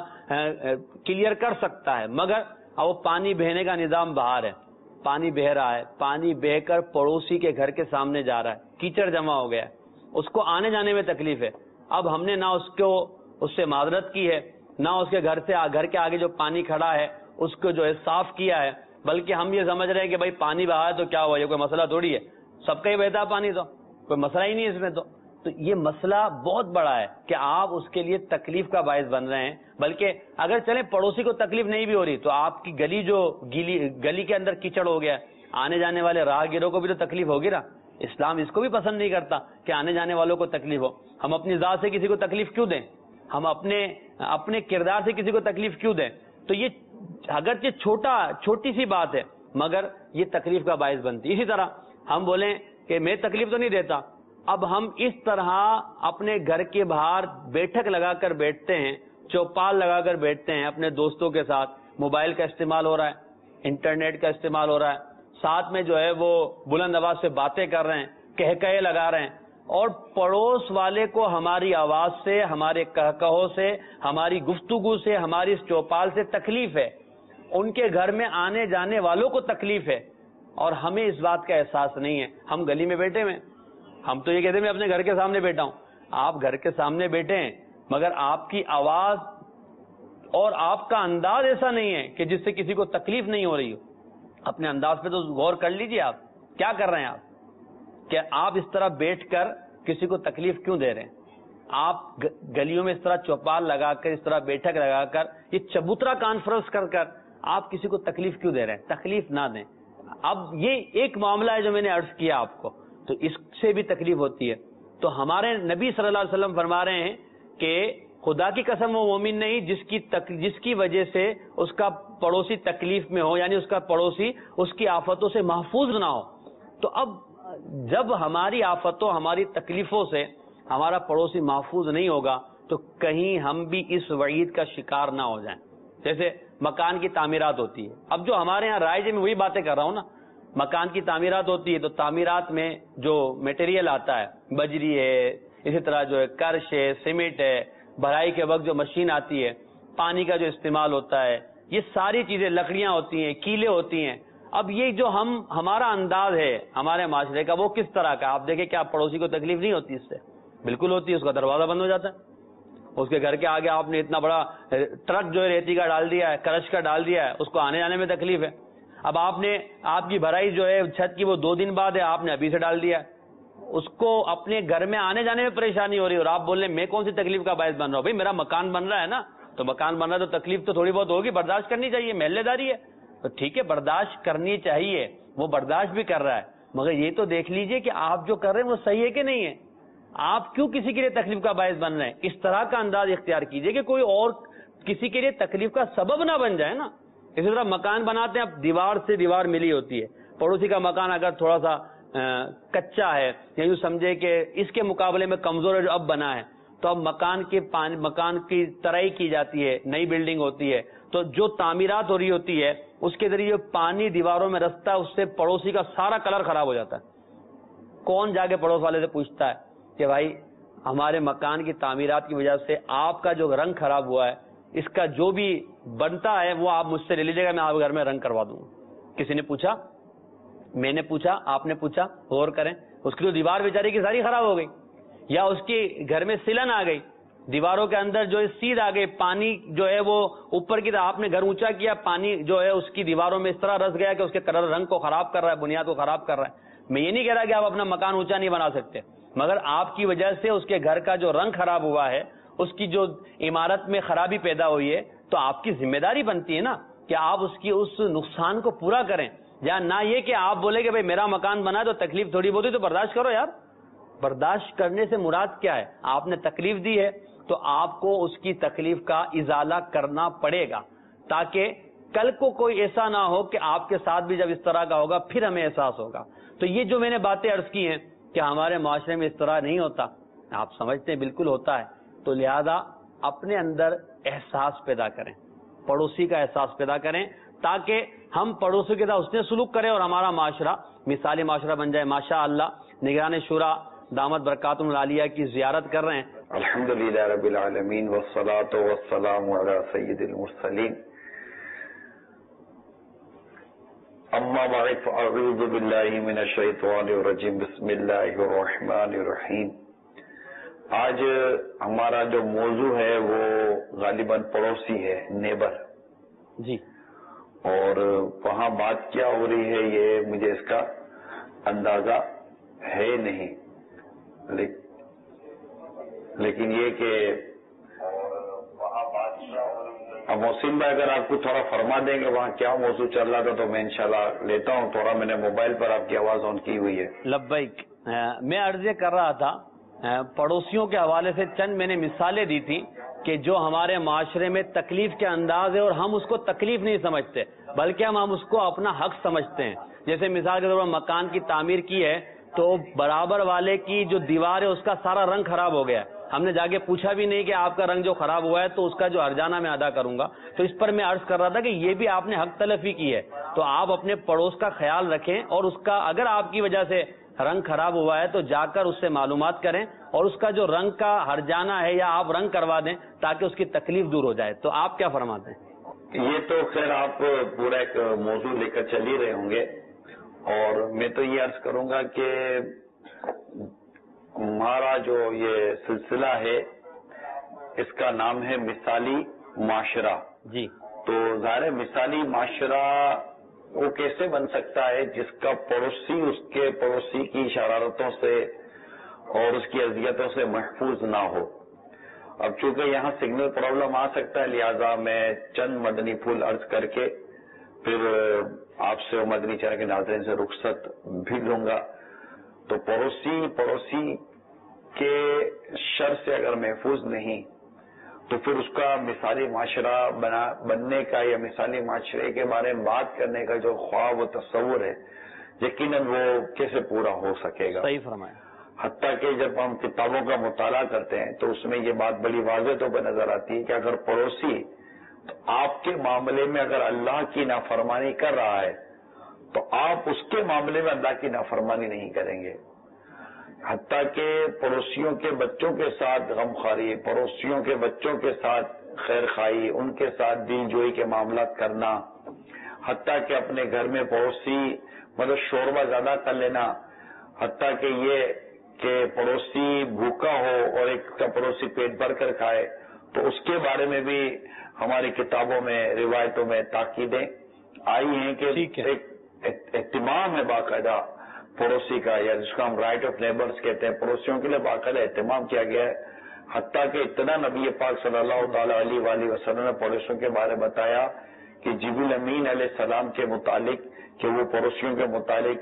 کلیئر کر سکتا ہے، مگر اب وہ پانی بہنے کا نظام باہر ہے، پانی بہ رہا ہے، پانی بہ کر پڑوسی کے گھر کے سامنے جا رہا ہے، کیچڑ جمع ہو گیا ہے، اس کو آنے جانے میں تکلیف ہے. اب ہم نے نہ اس کو اس سے معذرت کی ہے، نہ اس کے گھر سے گھر کے آگے جو پانی کھڑا ہے اس کو جو ہے صاف کیا ہے، بلکہ ہم یہ سمجھ رہے ہیں کہ بھائی پانی بہا ہے تو کیا ہوا، یہ کوئی مسئلہ تھوڑی ہے، سب کا ہی بہتا پانی، تو کوئی مسئلہ ہی نہیں اس میں. تو تو یہ مسئلہ بہت بڑا ہے کہ آپ اس کے لیے تکلیف کا باعث بن رہے ہیں. بلکہ اگر چلیں پڑوسی کو تکلیف نہیں بھی ہو رہی تو آپ کی گلی جو گیلی گلی کے اندر کیچڑ ہو گیا، آنے جانے والے راہ گیروں کو بھی تو تکلیف ہوگی نا. اسلام اس کو بھی پسند نہیں کرتا کہ آنے جانے والوں کو تکلیف ہو. ہم اپنی ذات سے کسی کو تکلیف کیوں دیں، ہم اپنے اپنے کردار سے کسی کو تکلیف کیوں دیں. تو یہ اگرچہ چھوٹا چھوٹی سی بات ہے مگر یہ تکلیف کا باعث بنتی ہے. اسی طرح ہم بولیں کہ میں تکلیف تو نہیں دیتا، اب ہم اس طرح اپنے گھر کے باہر بیٹھک لگا کر بیٹھتے ہیں، چوپال لگا کر بیٹھتے ہیں اپنے دوستوں کے ساتھ، موبائل کا استعمال ہو رہا ہے، انٹرنیٹ کا استعمال ہو رہا ہے، ساتھ میں جو ہے وہ بلند آواز سے باتیں کر رہے ہیں، کہہ کہے لگا رہے ہیں، اور پڑوس والے کو ہماری آواز سے، ہمارے کہکہوں سے، ہماری گفتگو سے، ہماری اس چوپال سے تکلیف ہے، ان کے گھر میں آنے جانے والوں کو تکلیف ہے، اور ہمیں اس بات کا احساس نہیں ہے. ہم گلی میں بیٹھے ہوئے، ہم تو یہ کہتے ہیں میں اپنے گھر کے سامنے بیٹھا ہوں، آپ گھر کے سامنے بیٹھے ہیں مگر آپ کی آواز اور آپ کا انداز ایسا نہیں ہے کہ جس سے کسی کو تکلیف نہیں ہو رہی ہو. اپنے انداز پہ تو غور کر لیجئے، آپ کیا کر رہے ہیں، آپ کہ آپ اس طرح بیٹھ کر کسی کو تکلیف کیوں دے رہے ہیں. آپ گلیوں میں اس طرح چوپال لگا کر، اس طرح بیٹھک لگا کر، یہ چبوترا کانفرنس کر کر آپ کسی کو تکلیف کیوں دے رہے ہیں. تکلیف نہ دیں. اب یہ ایک معاملہ ہے جو میں نے عرض کیا آپ کو، تو اس سے بھی تکلیف ہوتی ہے. تو ہمارے نبی صلی اللہ علیہ وسلم فرما رہے ہیں کہ خدا کی قسم وہ مومن نہیں جس کی تک جس کی وجہ سے اس کا پڑوسی تکلیف میں ہو، یعنی اس کا پڑوسی اس کی آفتوں سے محفوظ نہ ہو. تو اب جب ہماری آفتوں، ہماری تکلیفوں سے ہمارا پڑوسی محفوظ نہیں ہوگا تو کہیں ہم بھی اس وعید کا شکار نہ ہو جائیں. جیسے مکان کی تعمیرات ہوتی ہے، اب جو ہمارے یہاں رائج میں وہی باتیں کر رہا ہوں نا، مکان کی تعمیرات ہوتی ہے تو تعمیرات میں جو میٹیریل آتا ہے، بجری ہے، اسی طرح جو ہے کرش ہے، سیمنٹ ہے، بھرائی کے وقت جو مشین آتی ہے، پانی کا جو استعمال ہوتا ہے، یہ ساری چیزیں، لکڑیاں ہوتی ہیں، کیلیں ہوتی ہیں. اب یہ جو ہم ہمارا انداز ہے ہمارے معاشرے کا وہ کس طرح کا، آپ دیکھیں کہ آپ پڑوسی کو تکلیف نہیں ہوتی اس سے، بالکل ہوتی ہے. اس کا دروازہ بند ہو جاتا ہے، اس کے گھر کے آگے آپ نے اتنا بڑا ٹرک جو ہے ریتی کا ڈال دیا ہے، کرش کا ڈال دیا ہے، اس کو آنے جانے میں تکلیف ہے. اب آپ نے آپ کی بھرائی جو ہے چھت کی وہ دو دن بعد ہے، آپ نے ابھی سے ڈال دیا ہے، اس کو اپنے گھر میں آنے جانے میں پریشانی ہو رہی ہے، اور آپ بول رہے ہیں میں کون سی تکلیف کا باعث بن رہا ہوں. بھائی میرا مکان بن رہا ہے نا، تو مکان بن رہا ہے تو تکلیف تو تھوڑی بہت ہوگی، برداشت کرنی چاہیے، محلے داری ہے تو ٹھیک ہے برداشت کرنی چاہیے. وہ برداشت بھی کر رہا ہے مگر یہ تو دیکھ لیجئے کہ آپ جو کر رہے ہیں وہ صحیح ہے کہ نہیں ہے. آپ کیوں کسی کے لیے تکلیف کا باعث بن رہے ہیں؟ اس طرح کا انداز اختیار کیجئے کہ کوئی اور کسی کے لیے تکلیف کا سبب نہ بن جائے نا. اسی طرح مکان بناتے ہیں، اب دیوار سے دیوار ملی ہوتی ہے، پڑوسی کا مکان اگر تھوڑا سا کچا ہے یا یوں سمجھے کہ اس کے مقابلے میں کمزور ہے جو اب بنا ہے، تو اب مکان کے مکان کی ترائی کی جاتی ہے، نئی بلڈنگ ہوتی ہے، تو جو تعمیرات ہو رہی ہوتی ہے اس کے ذریعے پانی دیواروں میں رستا ہے، اس سے پڑوسی کا سارا کلر خراب ہو جاتا ہے. کون جا کے پڑوس والے سے پوچھتا ہے کہ بھائی ہمارے مکان کی تعمیرات کی وجہ سے آپ کا جو رنگ خراب ہوا ہے، اس کا جو بھی بنتا ہے وہ آپ مجھ سے لے لیجیے گا، میں آپ کے گھر میں رنگ کروا دوں گا. کسی نے پوچھا، میں نے پوچھا، آپ نے پوچھا، غور کریں. اس کی جو دیوار بیچاری کی ساری خراب ہو گئی، یا اس کے گھر میں سلن آ گئی، دیواروں کے اندر جو ہے سیدھ آ گئی، پانی جو ہے وہ اوپر کی طرف، آپ نے گھر اونچا کیا، پانی جو ہے اس کی دیواروں میں اس طرح رس گیا کہ اس کے کلر رنگ کو خراب کر رہا ہے، بنیاد کو خراب کر رہا ہے. میں یہ نہیں کہہ رہا کہ آپ اپنا مکان اونچا نہیں بنا سکتے، مگر آپ کی وجہ سے اس کے گھر کا جو رنگ خراب ہوا ہے، اس کی جو عمارت میں خرابی پیدا ہوئی ہے، تو آپ کی ذمہ داری بنتی ہے نا کہ آپ اس کی اس نقصان کو پورا کریں. یا نہ یہ کہ آپ بولے کہ بھئی میرا مکان بنا تو تکلیف تھوڑی بہت ہی تو برداشت کرو. یار برداشت کرنے سے مراد کیا ہے؟ آپ نے تکلیف دی ہے تو آپ کو اس کی تکلیف کا ازالہ کرنا پڑے گا، تاکہ کل کو کوئی ایسا نہ ہو کہ آپ کے ساتھ بھی جب اس طرح کا ہوگا پھر ہمیں احساس ہوگا. تو یہ جو میں نے باتیں عرض کی ہیں کہ ہمارے معاشرے میں اس طرح نہیں ہوتا، آپ سمجھتے ہیں بالکل ہوتا ہے، تو لہذا اپنے اندر احساس پیدا کریں، پڑوسی کا احساس پیدا کریں، تاکہ ہم پڑوسی کے ساتھ اس نے سلوک کریں اور ہمارا معاشرہ مثالی معاشرہ بن جائے. ماشاء اللہ نگران شورا دامت برکاتہم العالیہ کی زیارت کر رہے ہیں.
الحمدللہ رب العالمین والصلاة والسلام علی سید المرسلین اما بعد فاعوذ باللہ من الشیطان الرجیم بسم اللہ الرحمن الرحیم. آج ہمارا جو موضوع ہے وہ غالباً پڑوسی ہے، نیبر
جی،
اور وہاں بات کیا ہو رہی ہے یہ مجھے اس کا اندازہ ہے نہیں، لیکن یہ کہ اب محسن بھائی اگر آپ کو تھوڑا فرما دیں گے وہاں کیا موضوع چل رہا تھا تو میں انشاءاللہ لیتا ہوں. تھوڑا میں نے موبائل پر آپ کی آواز آن کی ہوئی ہے.
لبیک. میں عرض یہ کر رہا تھا پڑوسیوں کے حوالے سے چند میں نے مثالیں دی تھی کہ جو ہمارے معاشرے میں تکلیف کے انداز ہے اور ہم اس کو تکلیف نہیں سمجھتے بلکہ ہم ہم اس کو اپنا حق سمجھتے ہیں. جیسے مثال کے طور پر مکان کی تعمیر کی ہے تو برابر والے کی جو دیوار ہے اس کا سارا رنگ خراب ہو گیا، ہم نے جا کے پوچھا بھی نہیں کہ آپ کا رنگ جو خراب ہوا ہے تو اس کا جو ہرجانہ میں ادا کروں گا. تو اس پر میں عرض کر رہا تھا کہ یہ بھی آپ نے حق تلفی کی ہے، تو آپ اپنے پڑوس کا خیال رکھیں اور اس کا اگر آپ کی وجہ سے رنگ خراب ہوا ہے تو جا کر اس سے معلومات کریں اور اس کا جو رنگ کا ہرجانہ ہے یا آپ رنگ کروا دیں تاکہ اس کی تکلیف دور ہو جائے. تو آپ کیا فرماتے ہیں؟
یہ تو خیر آپ پورا ایک موضوع لے کر چل ہی رہے ہوں گے، اور میں تو یہ عرض کروں گا کہ ہمارا جو یہ سلسلہ ہے اس کا نام ہے مثالی معاشرہ.
جی،
تو ظاہر مثالی معاشرہ وہ کیسے بن سکتا ہے جس کا پڑوسی اس کے پڑوسی کی شرارتوں سے اور اس کی اذیتوں سے محفوظ نہ ہو. اب چونکہ یہاں سگنل پرابلم آ سکتا ہے لہذا میں چند مدنی پھول عرض کر کے پھر آپ سے اور مدنی چینل کے ناظرین سے رخصت بھی لوں گا. تو پڑوسی پڑوسی کے شر سے اگر محفوظ نہیں تو پھر اس کا مثالی معاشرہ بنا بننے کا یا مثالی معاشرے کے بارے میں بات کرنے کا جو خواب و تصور ہے یقیناً وہ کیسے پورا ہو سکے گا.
صحیح فرمایا.
حتیٰ کہ جب ہم کتابوں کا مطالعہ کرتے ہیں تو اس میں یہ بات بڑی واضح طور پر نظر آتی ہے کہ اگر پڑوسی آپ کے معاملے میں اگر اللہ کی نافرمانی کر رہا ہے تو آپ اس کے معاملے میں اللہ کی نافرمانی نہیں کریں گے. حتیٰ کہ پڑوسیوں کے بچوں کے ساتھ غمخواری، پڑوسیوں کے بچوں کے ساتھ خیر خواہی، ان کے ساتھ دل جوئی کے معاملات کرنا، حتیٰ کہ اپنے گھر میں پڑوسی مطلب شوربہ زیادہ کر لینا، حتیٰ کہ یہ کہ پڑوسی بھوکا ہو اور ایک کا پڑوسی پیٹ بھر کر کھائے تو اس کے بارے میں بھی ہماری کتابوں میں روایتوں میں تاکیدیں آئی ہیں کہ ایک اہتمام ہے باقاعدہ پڑوسی کا، یا جس کو ہم رائٹ آف نیبرز کہتے ہیں، پڑوسیوں کے لیے باقاعدہ اہتمام کیا گیا ہے. حتیٰ کہ اتنا نبی پاک صلی اللہ تعالی علیہ وآلہ وسلم نے پڑوسیوں کے بارے بتایا کہ جبریل امین علیہ السلام کے متعلق کہ وہ پڑوسیوں کے متعلق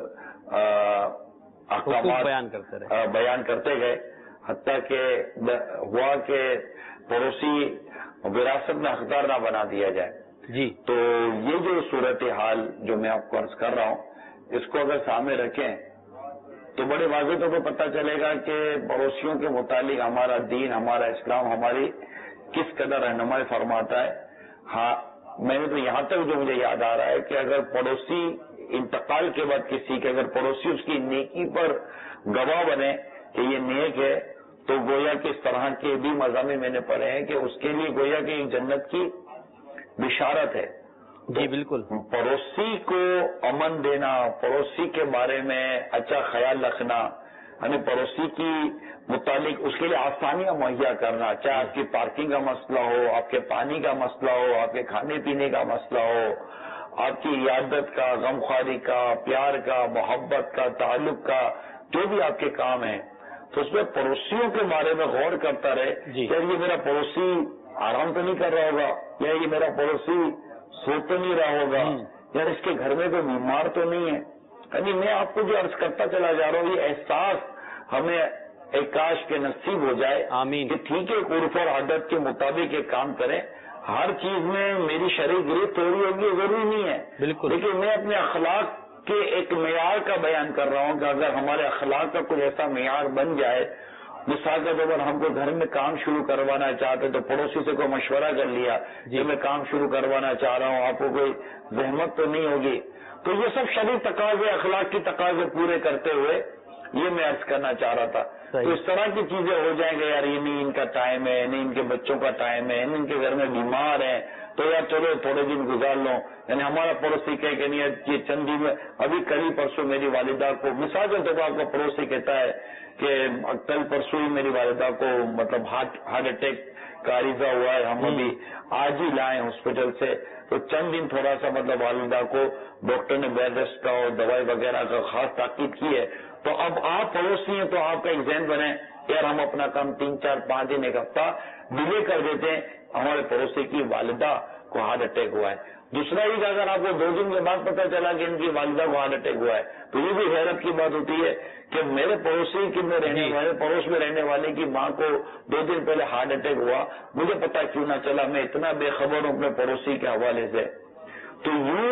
احکامات بیان کرتے رہے بیان کرتے گئے، حتیٰ کہ ہوا کہ پڑوسی وراثت میں حقدار نہ بنا دیا جائے.
جی،
تو یہ جو صورتحال جو میں آپ کو عرض کر رہا ہوں اس کو اگر سامنے رکھیں تو بڑے واضح طور پہ پتہ چلے گا کہ پڑوسیوں کے متعلق ہمارا دین، ہمارا اسلام ہماری کس قدر رہنمائی فرماتا ہے. ہاں، میں نے تو یہاں تک جو مجھے یاد آ رہا ہے کہ اگر پڑوسی انتقال کے بعد کسی کے اگر پڑوسی اس کی نیکی پر گواہ بنے کہ یہ نیک ہے تو گویا کہ اس طرح کے بھی مضامین میں نے پڑھے ہیں کہ اس کے لیے گویا کہ ایک جنت کی بشارت ہے.
جی بالکل.
پڑوسی کو امن دینا، پڑوسی کے بارے میں اچھا خیال رکھنا، یعنی پڑوسی کی متعلق اس کے لیے آسانیاں مہیا کرنا، چاہے آپ کی پارکنگ کا مسئلہ ہو، آپ کے پانی کا مسئلہ ہو، آپ کے کھانے پینے کا مسئلہ ہو، آپ کی عیادت کا، غمخواری کا، پیار کا، محبت کا، تعلق کا، جو بھی آپ کے کام ہیں تو اس میں پڑوسیوں کے بارے میں غور کرتا رہے کہ یہ میرا پڑوسی آرام تو نہیں کر رہا ہوگا، یا یہ میرا پڑوسی سو تو نہیں رہا ہوگا، یا اس کے گھر میں کوئی بیمار تو نہیں ہے. یعنی میں آپ کو جو عرض کرتا چلا جا رہا ہوں یہ احساس ہمیں ایک کاش کے نصیب ہو جائے. آمین. کہ ٹھیک ہے عرف اور عادت کے مطابق یہ کام کریں، ہر چیز میں میری شرعی گرفت تھوڑی ہوگی ضروری نہیں ہے بالکل، لیکن میں اپنے اخلاق کے ایک معیار کا بیان کر رہا ہوں کہ اگر ہمارے اخلاق کا کوئی ایسا معیار بن جائے، مثال کے طور پر ہم کو گھر میں کام شروع کروانا چاہتے تو پڑوسی سے کوئی مشورہ کر لیا کہ میں کام شروع کروانا چاہ رہا ہوں، آپ کو کوئی زحمت تو نہیں ہوگی، تو یہ سب شرعی تقاضے، اخلاق کی تقاضے پورے کرتے ہوئے یہ میں عرض کرنا چاہ رہا تھا. تو اس طرح کی چیزیں ہو جائیں گے، یار یہ نہیں ان کا ٹائم ہے، نہیں ان کے بچوں کا ٹائم ہے، نہیں ان کے گھر میں بیمار ہیں، تو یار چلو تھوڑے دن گزار لو. یعنی ہمارا پڑوسی کہے کہ نہیں یہ چند دن میں، ابھی کل ہی پرسوں میری والدہ کو مثال کے طور پر آپ کا پڑوسی کہتا ہے کہ کل پرسوں ہی میری والدہ کو مطلب ہارٹ ہارٹ اٹیک کا عریضہ ہوا ہے، ہم ابھی آج ہی لائے ہاسپٹل سے. تو چند دن تھوڑا سا مطلب والدہ کو ڈاکٹر نے بیڈ ریسٹ کا اور دوائی وغیرہ کا خاص تاکید کی ہے. تو اب آپ پڑوسی ہیں تو آپ کا ایک ذہن بنے یار ہم اپنا کام تین چار پانچ دن ایک ہفتہ ڈیلے کر دیتے ہیں. ہمارے پڑوسی کی والدہ کو ہارٹ اٹیک ہوا ہے. دوسرا یہ کہ اگر آپ کو دو دن کے بعد پتہ چلا کہ ان کی والدہ کو ہارٹ اٹیک ہوا ہے تو یہ بھی حیرت کی بات ہوتی ہے کہ میرے پڑوسی کی میں رہنے والے پڑوس میں رہنے والے کی ماں کو دو دن پہلے ہارٹ اٹیک ہوا، مجھے پتا کیوں نہ چلا، میں اتنا بے خبر ہوں اپنے پڑوسی کے حوالے سے. تو یوں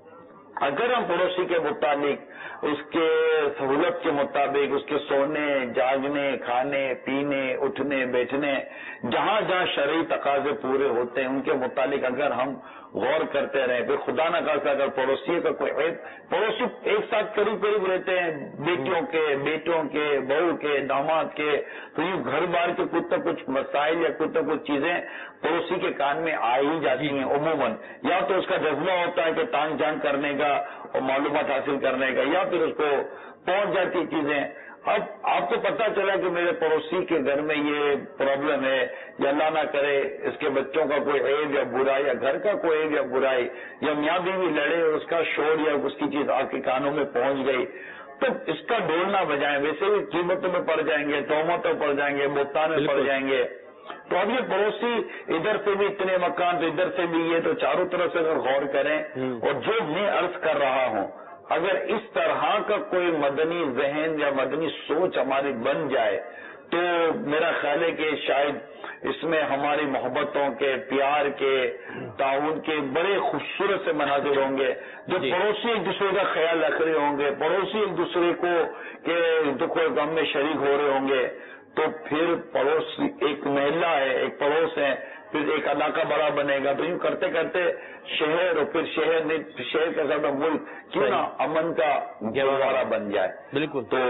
اگر ہم پڑوسی کے متعلق اس کے سہولت کے مطابق اس کے سونے جاگنے کھانے پینے اٹھنے بیٹھنے جہاں جہاں شرعی تقاضے پورے ہوتے ہیں ان کے متعلق اگر ہم غور کرتے رہیں، پھر خدا نہ خاصا اگر پڑوسی کا کوئی عیب، پڑوسی ایک ساتھ قریب قریب رہتے ہیں بیٹیوں کے بیٹوں کے بہو کے داماد کے، تو یہ گھر بار کے کچھ نہ کچھ مسائل یا کچھ نہ کچھ چیزیں پڑوسی کے کان میں آ ہی جاتی ہیں عموماً. یا تو اس کا جذبہ ہوتا ہے کہ تان جان کرنے کا اور معلومات حاصل کرنے کا، یا پھر اس کو پہنچ جاتی چیزیں. اب آپ کو پتا چلا کہ میرے پڑوسی کے گھر میں یہ پرابلم ہے، یا اللہ نہ کرے اس کے بچوں کا کوئی عیب یا برائی یا گھر کا کوئی عیب یا برائی، یا میاں بیوی لڑے اور اس کا شور یا اس کی چیز آپ کے کانوں میں پہنچ گئی، تو اس کا ڈول نہ بجائیں. ویسے بھی قیمتوں میں پڑ جائیں گے، تہمتوں پڑ جائیں گے، بہتان میں پڑ جائیں گے. تو اب یہ پڑوسی ادھر سے بھی اتنے مکان تو ادھر سے بھی یہ، تو چاروں طرف سے اگر غور کریں اور جو میں عرض کر رہا ہوں اگر اس طرح کا کوئی مدنی ذہن یا مدنی سوچ ہماری بن جائے تو میرا خیال ہے کہ شاید اس میں ہماری محبتوں کے پیار کے تعاون کے بڑے خوبصورت سے مناظر ہوں گے. جو پڑوسی ایک دوسرے کا خیال رکھ رہے ہوں گے، پڑوسی ایک دوسرے کو کے دکھ اور غم میں شریک ہو رہے ہوں گے، تو پھر پڑوس ایک محلہ ہے، ایک پڑوس ہے، پھر ایک علاقہ بڑا بنے گا. تو یوں کرتے کرتے شہر اور پھر شہر نے شہر کا زیادہ ملک کیوں نہ امن کا گہوارہ بن جائے.
بالکل.
تو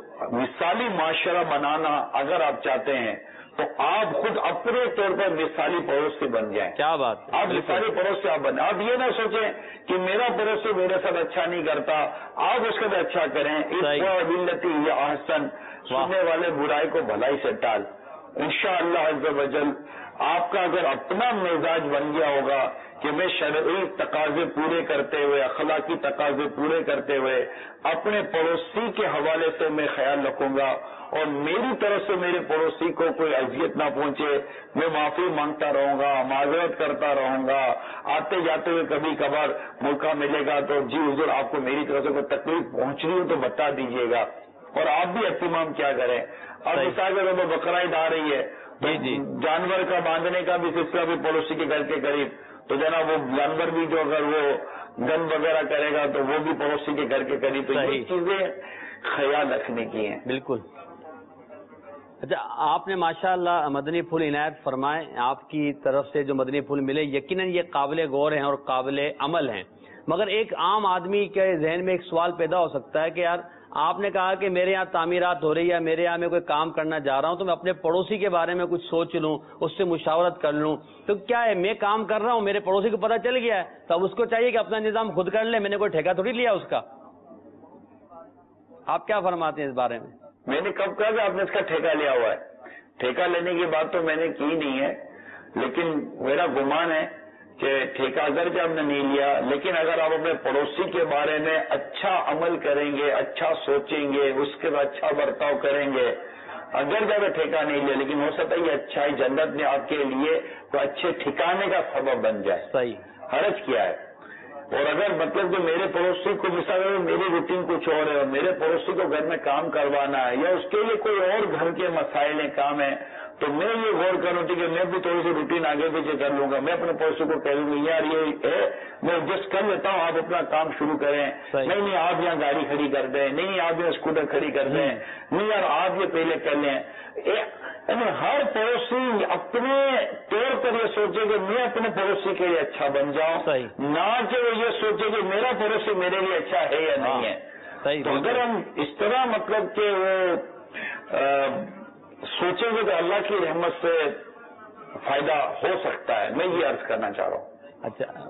مثالی معاشرہ بنانا اگر آپ چاہتے ہیں تو آپ خود اپنے طور پر مثالی پڑوس سے بن جائیں.
کیا بات،
آپ مثالی پڑوس سے آپ بنیں. آپ یہ نہ سوچیں کہ میرا پڑوسی میرے ساتھ اچھا نہیں کرتا، آپ اس کا بھی اچھا کریں. بلتی یہ احسن، سننے والے برائی کو بھلائی سے ٹال. انشاءاللہ عز و جل آپ کا اگر اپنا مزاج بن گیا ہوگا کہ میں شرعی تقاضے پورے کرتے ہوئے اخلاقی تقاضے پورے کرتے ہوئے اپنے پڑوسی کے حوالے سے میں خیال رکھوں گا اور میری طرف سے میرے پڑوسی کو کوئی اذیت نہ پہنچے، میں معافی مانگتا رہوں گا، معذرت کرتا رہوں گا. آتے جاتے ہوئے کبھی کبھار موقع ملے گا تو جی حضور آپ کو میری طرف سے کوئی تکلیف پہنچ رہی ہو تو بتا دیجیے گا. اور آپ بھی اہتمام کیا کریں. اب مثال کے طور پر بقرعید آ رہی ہے، جی جی جانور کا باندھنے کا بھی سلسلہ بھی پڑوسی کے گھر کے قریب، تو جناب وہ جانور بھی جو اگر وہ گن وغیرہ کرے گا تو وہ بھی پڑوسی کے گھر کے قریب. تو یہ چیزیں خیال رکھنے کی ہیں.
بالکل. اچھا، آپ نے ماشاءاللہ مدنی پھول عنایت فرمائے، آپ کی طرف سے جو مدنی پھول ملے یقیناً یہ قابل غور ہیں اور قابل عمل ہیں. مگر ایک عام آدمی کے ذہن میں ایک سوال پیدا ہو سکتا ہے کہ یار آپ نے کہا کہ میرے یہاں تعمیرات ہو رہی ہے، میرے یہاں میں کوئی کام کرنا جا رہا ہوں تو میں اپنے پڑوسی کے بارے میں کچھ سوچ لوں، اس سے مشاورت کر لوں. تو کیا ہے، میں کام کر رہا ہوں، میرے پڑوسی کو پتہ چل گیا ہے تو اب اس کو چاہیے کہ اپنا نظام خود کر لے، میں نے کوئی ٹھیکہ تھوڑی لیا اس کا. آپ کیا فرماتے ہیں اس بارے میں؟
میں نے کب کہا کہ آپ نے اس کا ٹھیکہ لیا ہوا ہے؟ ٹھیکہ لینے کی بات تو میں نے کی نہیں ہے، لیکن میرا گمان ہے کہ ٹھیکہ اگر کہ آپ نے نہیں لیا، لیکن اگر آپ اپنے پڑوسی کے بارے میں اچھا عمل کریں گے، اچھا سوچیں گے، اس کے بعد اچھا برتاؤ کریں گے، اگر زیادہ ٹھیکہ نہیں لیا لیکن ہو سکتا ہے یہ اچھائی جنت میں آپ کے لیے تو اچھے ٹھکانے کا سبب بن جائے.
صحیح.
حرج کیا ہے. اور اگر مطلب کہ میرے پڑوسی کو مثال میری روٹین کچھ اور ہے اور میرے پڑوسی کو گھر میں کام کروانا ہے یا اس کے لیے کوئی اور گھر کے مسائل ہیں، کام ہیں، تو میں یہ غور کروں کہ میں بھی تھوڑی سی روٹین آگے پیچھے کر لوں گا. میں اپنے پڑوسی کو کہہ دوں گا یار یہ ہے میں ایڈجسٹ کر لیتا ہوں، آپ اپنا کام شروع کریں. نہیں نہیں آپ یہاں گاڑی کھڑی کر دیں، نہیں آپ یہاں اسکوٹر کھڑی کر دیں، نہیں یار آپ یہ پہلے کر لیں. یعنی ہر پڑوسی اپنے طور پر یہ سوچے کہ میں اپنے پڑوسی کے لیے اچھا بن جاؤں، نہ کہ وہ یہ سوچے کہ میرا پڑوسی میرے لیے اچھا ہے یا نہیں ہے.
صحیح.
تو اگر ہم اس طرح مطلب کہ وہ سوچیں گے تو اللہ کی رحمت سے فائدہ ہو سکتا ہے. میں یہ عرض کرنا چاہ رہا ہوں.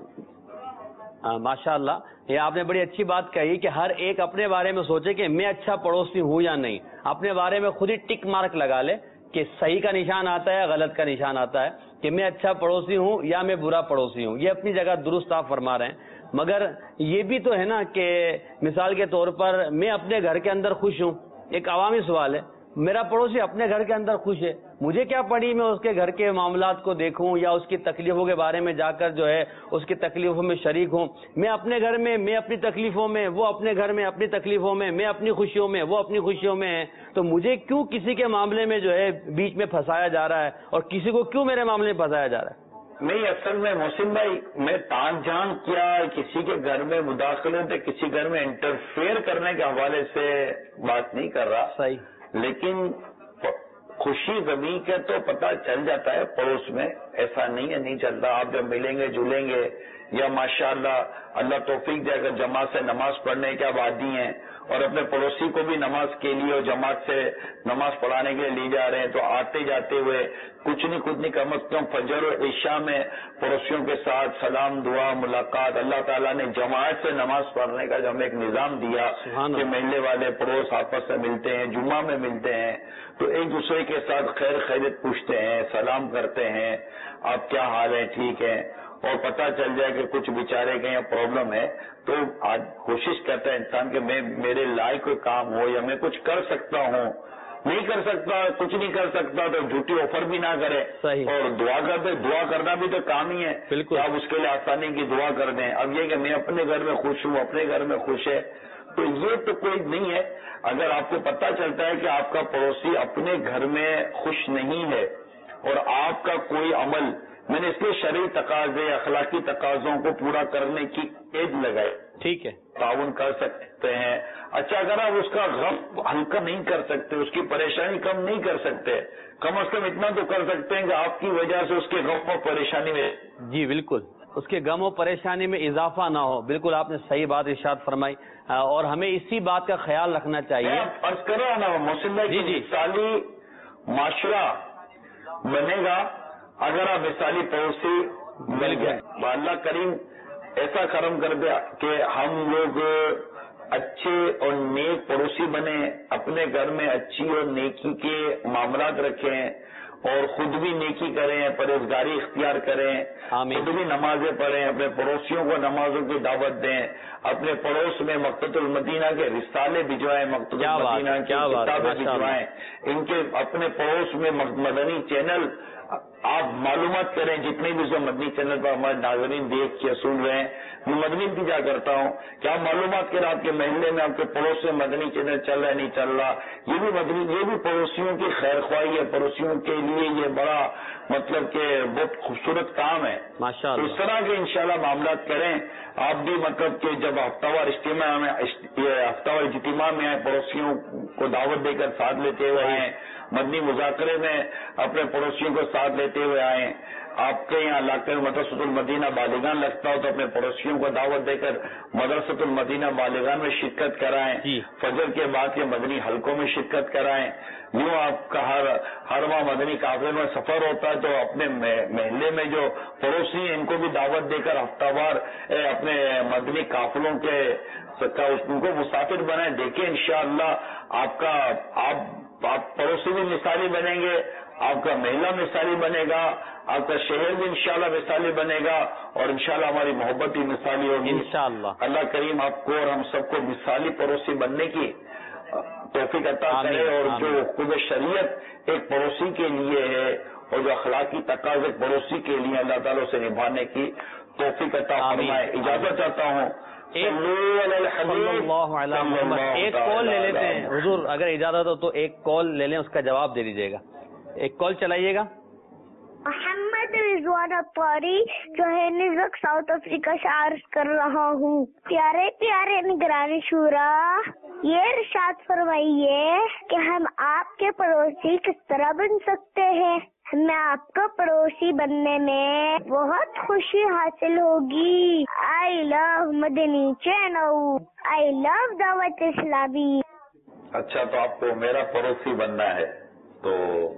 اچھا ماشاء اللہ, یہ آپ نے بڑی اچھی بات کہی کہ ہر ایک اپنے بارے میں سوچے کہ میں اچھا پڑوسی ہوں یا نہیں. اپنے بارے میں خود ہی ٹک مارک لگا لے کہ صحیح کا نشان آتا ہے, غلط کا نشان آتا ہے, کہ میں اچھا پڑوسی ہوں یا میں برا پڑوسی ہوں. یہ اپنی جگہ درست آپ فرما رہے ہیں, مگر یہ بھی تو ہے نا کہ مثال کے طور پر میں اپنے گھر کے اندر خوش ہوں. ایک عوامی سوال ہے, میرا پڑوسی اپنے گھر کے اندر خوش ہے, مجھے کیا پڑی میں اس کے گھر کے معاملات کو دیکھوں یا اس کی تکلیفوں کے بارے میں جا کر جو ہے اس کی تکلیفوں میں شریک ہوں. میں اپنے گھر میں میں اپنی تکلیفوں میں, وہ اپنے گھر میں اپنی تکلیفوں میں, میں اپنی خوشیوں میں وہ اپنی خوشیوں میں ہے, تو مجھے کیوں کسی کے معاملے میں جو ہے بیچ میں پھنسایا جا رہا ہے اور کسی کو کیوں میرے معاملے میں پھنسایا جا رہا ہے؟
نہیں, اصل میں محسن بھائی میں تان جان کیا کسی کے گھر میں مداخلت, کسی گھر میں انٹرفیئر کرنے کے حوالے سے بات نہیں کر رہا.
صحیح.
لیکن خوشی غمی کا تو پتہ چل جاتا ہے پڑوس میں, ایسا نہیں ہے نہیں چلتا. آپ جب ملیں گے جلیں گے یا ماشاءاللہ اللہ توفیق دے کر جماعت سے نماز پڑھنے کے عادی ہیں اور اپنے پڑوسی کو بھی نماز کے لیے اور جماعت سے نماز پڑھانے کے لیے لے جا رہے ہیں, تو آتے جاتے ہوئے کچھ نہیں کچھ نہیں کم از کم فجر اور عشاء میں پڑوسیوں کے ساتھ سلام دعا ملاقات, اللہ تعالیٰ نے جماعت سے نماز پڑھنے کا جو ہمیں ایک نظام دیا کہ محلے والے پڑوس آپس میں ملتے ہیں, جمعہ میں ملتے ہیں, تو ایک دوسرے کے ساتھ خیر خیریت پوچھتے ہیں, سلام کرتے ہیں, آپ کیا حال ہے, ٹھیک ہے, اور پتہ چل جائے کہ کچھ بیچارے کے یہاں پرابلم ہے تو آج کوشش کرتا ہے انسان کہ میں میرے لائق کوئی کام ہو یا میں کچھ کر سکتا ہوں. نہیں کر سکتا, کچھ نہیں کر سکتا تو جھوٹی آفر بھی نہ کرے.
صحیح.
اور دعا کرتے, دعا کرنا بھی تو کام ہی ہے.
بالکل.
آپ اس کے لیے آسانی کی دعا کر دیں. اب یہ کہ میں اپنے گھر میں خوش ہوں, اپنے گھر میں خوش ہے, تو یہ تو کوئی نہیں ہے. اگر آپ کو پتہ چلتا ہے کہ آپ کا پڑوسی اپنے گھر میں خوش نہیں ہے اور آپ کا کوئی عمل, میں نے اس لیے شرعی تقاضے اخلاقی تقاضوں کو پورا کرنے کی عید لگائی.
ٹھیک ہے,
تعاون کر سکتے ہیں. اچھا, اگر آپ اس کا غم ہلکا نہیں کر سکتے, اس کی پریشانی کم نہیں کر سکتے, کم از کم اتنا تو کر سکتے ہیں کہ آپ کی وجہ سے اس کے غم اور پریشانی میں,
جی بالکل, اس کے غم و پریشانی میں اضافہ نہ ہو. بالکل آپ نے صحیح بات ارشاد فرمائی, اور ہمیں اسی بات کا خیال رکھنا چاہیے.
عرض کر رہا ہوں نا محسن بھائی,
جی جی,
مثالی معاشرہ بنے گا اگر آپ مثالی پڑوسی مل گئے. اللہ کریم ایسا کرم کر دیا کہ ہم لوگ اچھے اور نیک پڑوسی بنے, اپنے گھر میں اچھی اور نیکی کے معاملات رکھیں اور خود بھی نیکی کریں, پرہیزگاری اختیار کریں, خود بھی نمازیں پڑھیں, اپنے پڑوسیوں کو نمازوں کی دعوت دیں, اپنے پڑوس میں مکتبۃ المدینہ کے رسالے بھجوائیں, مکتبۃ المدینہ کی کتابیں بھجوائیں, ان کے اپنے پڑوس میں مدنی چینل آپ معلومات کریں. جتنے بھی جو مدنی چینل پر ہمارے ناظرین دیکھ کے سن رہے ہیں, میں مدنی انتظار کرتا ہوں کہ آپ معلومات کریں آپ کے محلے میں آپ کے پڑوس میں مدنی چینل چل رہا ہے نہیں چل رہا. یہ بھی مدنی, یہ بھی پڑوسیوں کی خیر خواہی ہے, پڑوسیوں کے لیے یہ بڑا مطلب کہ بہت خوبصورت کام ہے.
ماشاءاللہ.
اس طرح کے انشاءاللہ معاملات کریں. آپ بھی مطلب کہ جب ہفتہ وار اجتماع میں ہفتہ وار اجتماع میں آئے, پڑوسیوں کو دعوت دے کر ساتھ لیتے ہوئے آئیں, مدنی مذاکرے میں اپنے پڑوسیوں کو ساتھ لیتے ہوئے آئیں. آپ کے یہاں علاقے میں مدرسۃ المدینہ بالیگان لگتا ہو تو اپنے پڑوسیوں کو دعوت دے کر مدرسۃ المدینہ بالیگان میں شرکت کرائیں. فجر کے بعد کے مدنی حلقوں میں شرکت کرائیں. یوں آپ کا ہر ہر ماہ مدنی قافلے میں سفر ہوتا ہے تو اپنے محلے میں جو پڑوسی ہیں ان کو بھی دعوت دے کر ہفتہ وار اپنے مدنی قافلوں کے ان کو مسافر بنائیں. دیکھیں انشاءاللہ آپ کا آپ آپ پڑوسی بھی مثالی بنیں گے, آپ کا محلہ مثالی بنے گا, آپ کا شہر بھی انشاءاللہ مثالی بنے گا, اور انشاءاللہ ہماری محبت بھی مثالی ہوگی
انشاءاللہ.
اللہ کریم آپ کو اور ہم سب کو مثالی پڑوسی بننے کی توفیق عطا کرے, اور جو خود شریعت ایک پڑوسی کے لیے ہے اور جو اخلاقی تقاضے پڑوسی کے لیے اللہ تعالیٰ سے نبھانے کی توفیق عطا فرمائے. اجازت چاہتا ہوں.
ایک کال لے لیتے ہیں حضور, اگر اجازت ہو تو ایک کال لے لیں, اس کا جواب دے دیجیے گا. ایک کال چلائیے گا.
محمد رضوان اطواری جو ہے نیوزک ساؤتھ افریقہ سے عرض کر رہا ہوں. پیارے پیارے نگران شورا, یہ ارشاد فرمائیے کہ ہم آپ کے پڑوسی کس طرح بن سکتے ہیں. ہمیں آپ کا پڑوسی بننے میں بہت خوشی حاصل ہوگی. آئی لو مدنی چینل, آئی لو دعوت اسلامی.
اچھا, تو آپ کو میرا پڑوسی بننا ہے. تو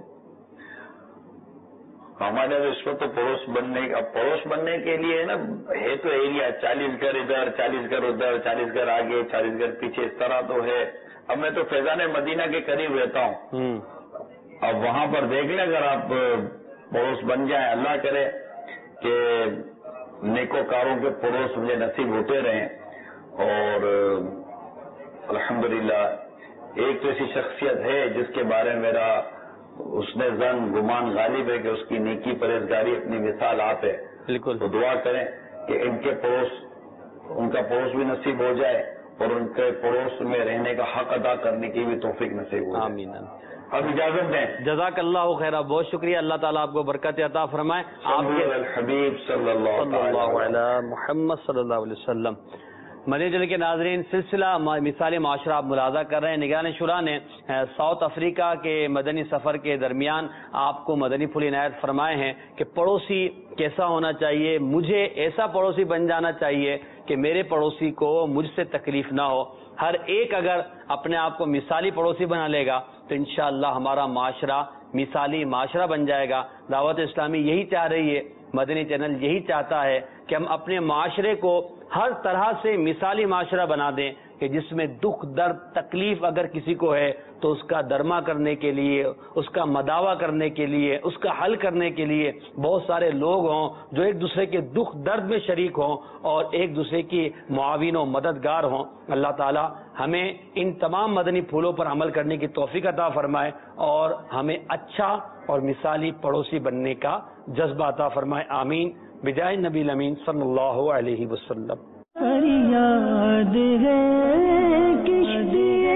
ہمارے اس میں تو پڑوس بننے کا پڑوس بننے کے لیے نا ہے تو ایریا, چالیس گھر ادھر, چالیس گھر ادھر, چالیس گھر آگے, چالیس گھر پیچھے, اس طرح تو ہے. اب میں تو فیضان مدینہ کے قریب رہتا ہوں. اب وہاں پر دیکھ لیں اگر آپ پڑوس بن جائیں, اللہ کرے کہ نیکوکاروں کے پڑوس مجھے نصیب ہوتے رہیں. اور الحمدللہ ایک تو ایسی شخصیت ہے جس کے بارے میں میرا اس میں زن گمان غالب ہے کہ اس کی نیکی پرہیزگاری اپنی مثال آپ ہے.
بالکل.
تو دعا کریں کہ ان کے پڑوس ان کا پڑوس بھی نصیب ہو جائے اور ان کے پڑوس میں رہنے کا حق ادا کرنے کی بھی توفیق نصیب ہو جائے.
آمین.
اب اجازت دیں.
جزاک اللہ خیر, بہت شکریہ. اللہ تعالیٰ آپ کو برکت عطا فرمائے. آپ کے
الحبیب صلی اللہ
علیہ محمد صلی اللہ علیہ وسلم. مدنی چینل کے ناظرین, سلسلہ مثال معاشرہ آپ ملاحظہ کر رہے ہیں. نگران شورا نے ساؤتھ افریقہ کے مدنی سفر کے درمیان آپ کو مدنی پھول عنایت فرمائے ہیں کہ پڑوسی کیسا ہونا چاہیے. مجھے ایسا پڑوسی بن جانا چاہیے کہ میرے پڑوسی کو مجھ سے تکلیف نہ ہو. ہر ایک اگر اپنے آپ کو مثالی پڑوسی بنا لے گا تو انشاءاللہ ہمارا معاشرہ مثالی معاشرہ بن جائے گا. دعوت اسلامی یہی چاہ رہی ہے, مدنی چینل یہی چاہتا ہے کہ ہم اپنے معاشرے کو ہر طرح سے مثالی معاشرہ بنا دیں کہ جس میں دکھ درد تکلیف اگر کسی کو ہے تو اس کا درما کرنے کے لیے, اس کا مداوع کرنے کے لیے, اس کا حل کرنے کے لیے بہت سارے لوگ ہوں جو ایک دوسرے کے دکھ درد میں شریک ہوں اور ایک دوسرے کی معاون و مددگار ہوں. اللہ تعالی ہمیں ان تمام مدنی پھولوں پر عمل کرنے کی توفیق عطا فرمائے اور ہمیں اچھا اور مثالی پڑوسی بننے کا جذبہ عطا فرمائے. آمین بجائے نبی الامین صلی اللہ علیہ وسلم.
فریاد ہے کشتی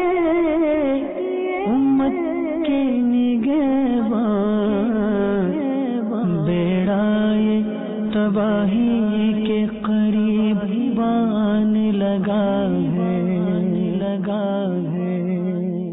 امت کے نگہبان, بیڑائے تباہی کے قریب بان لگا ہے, لگا ہے.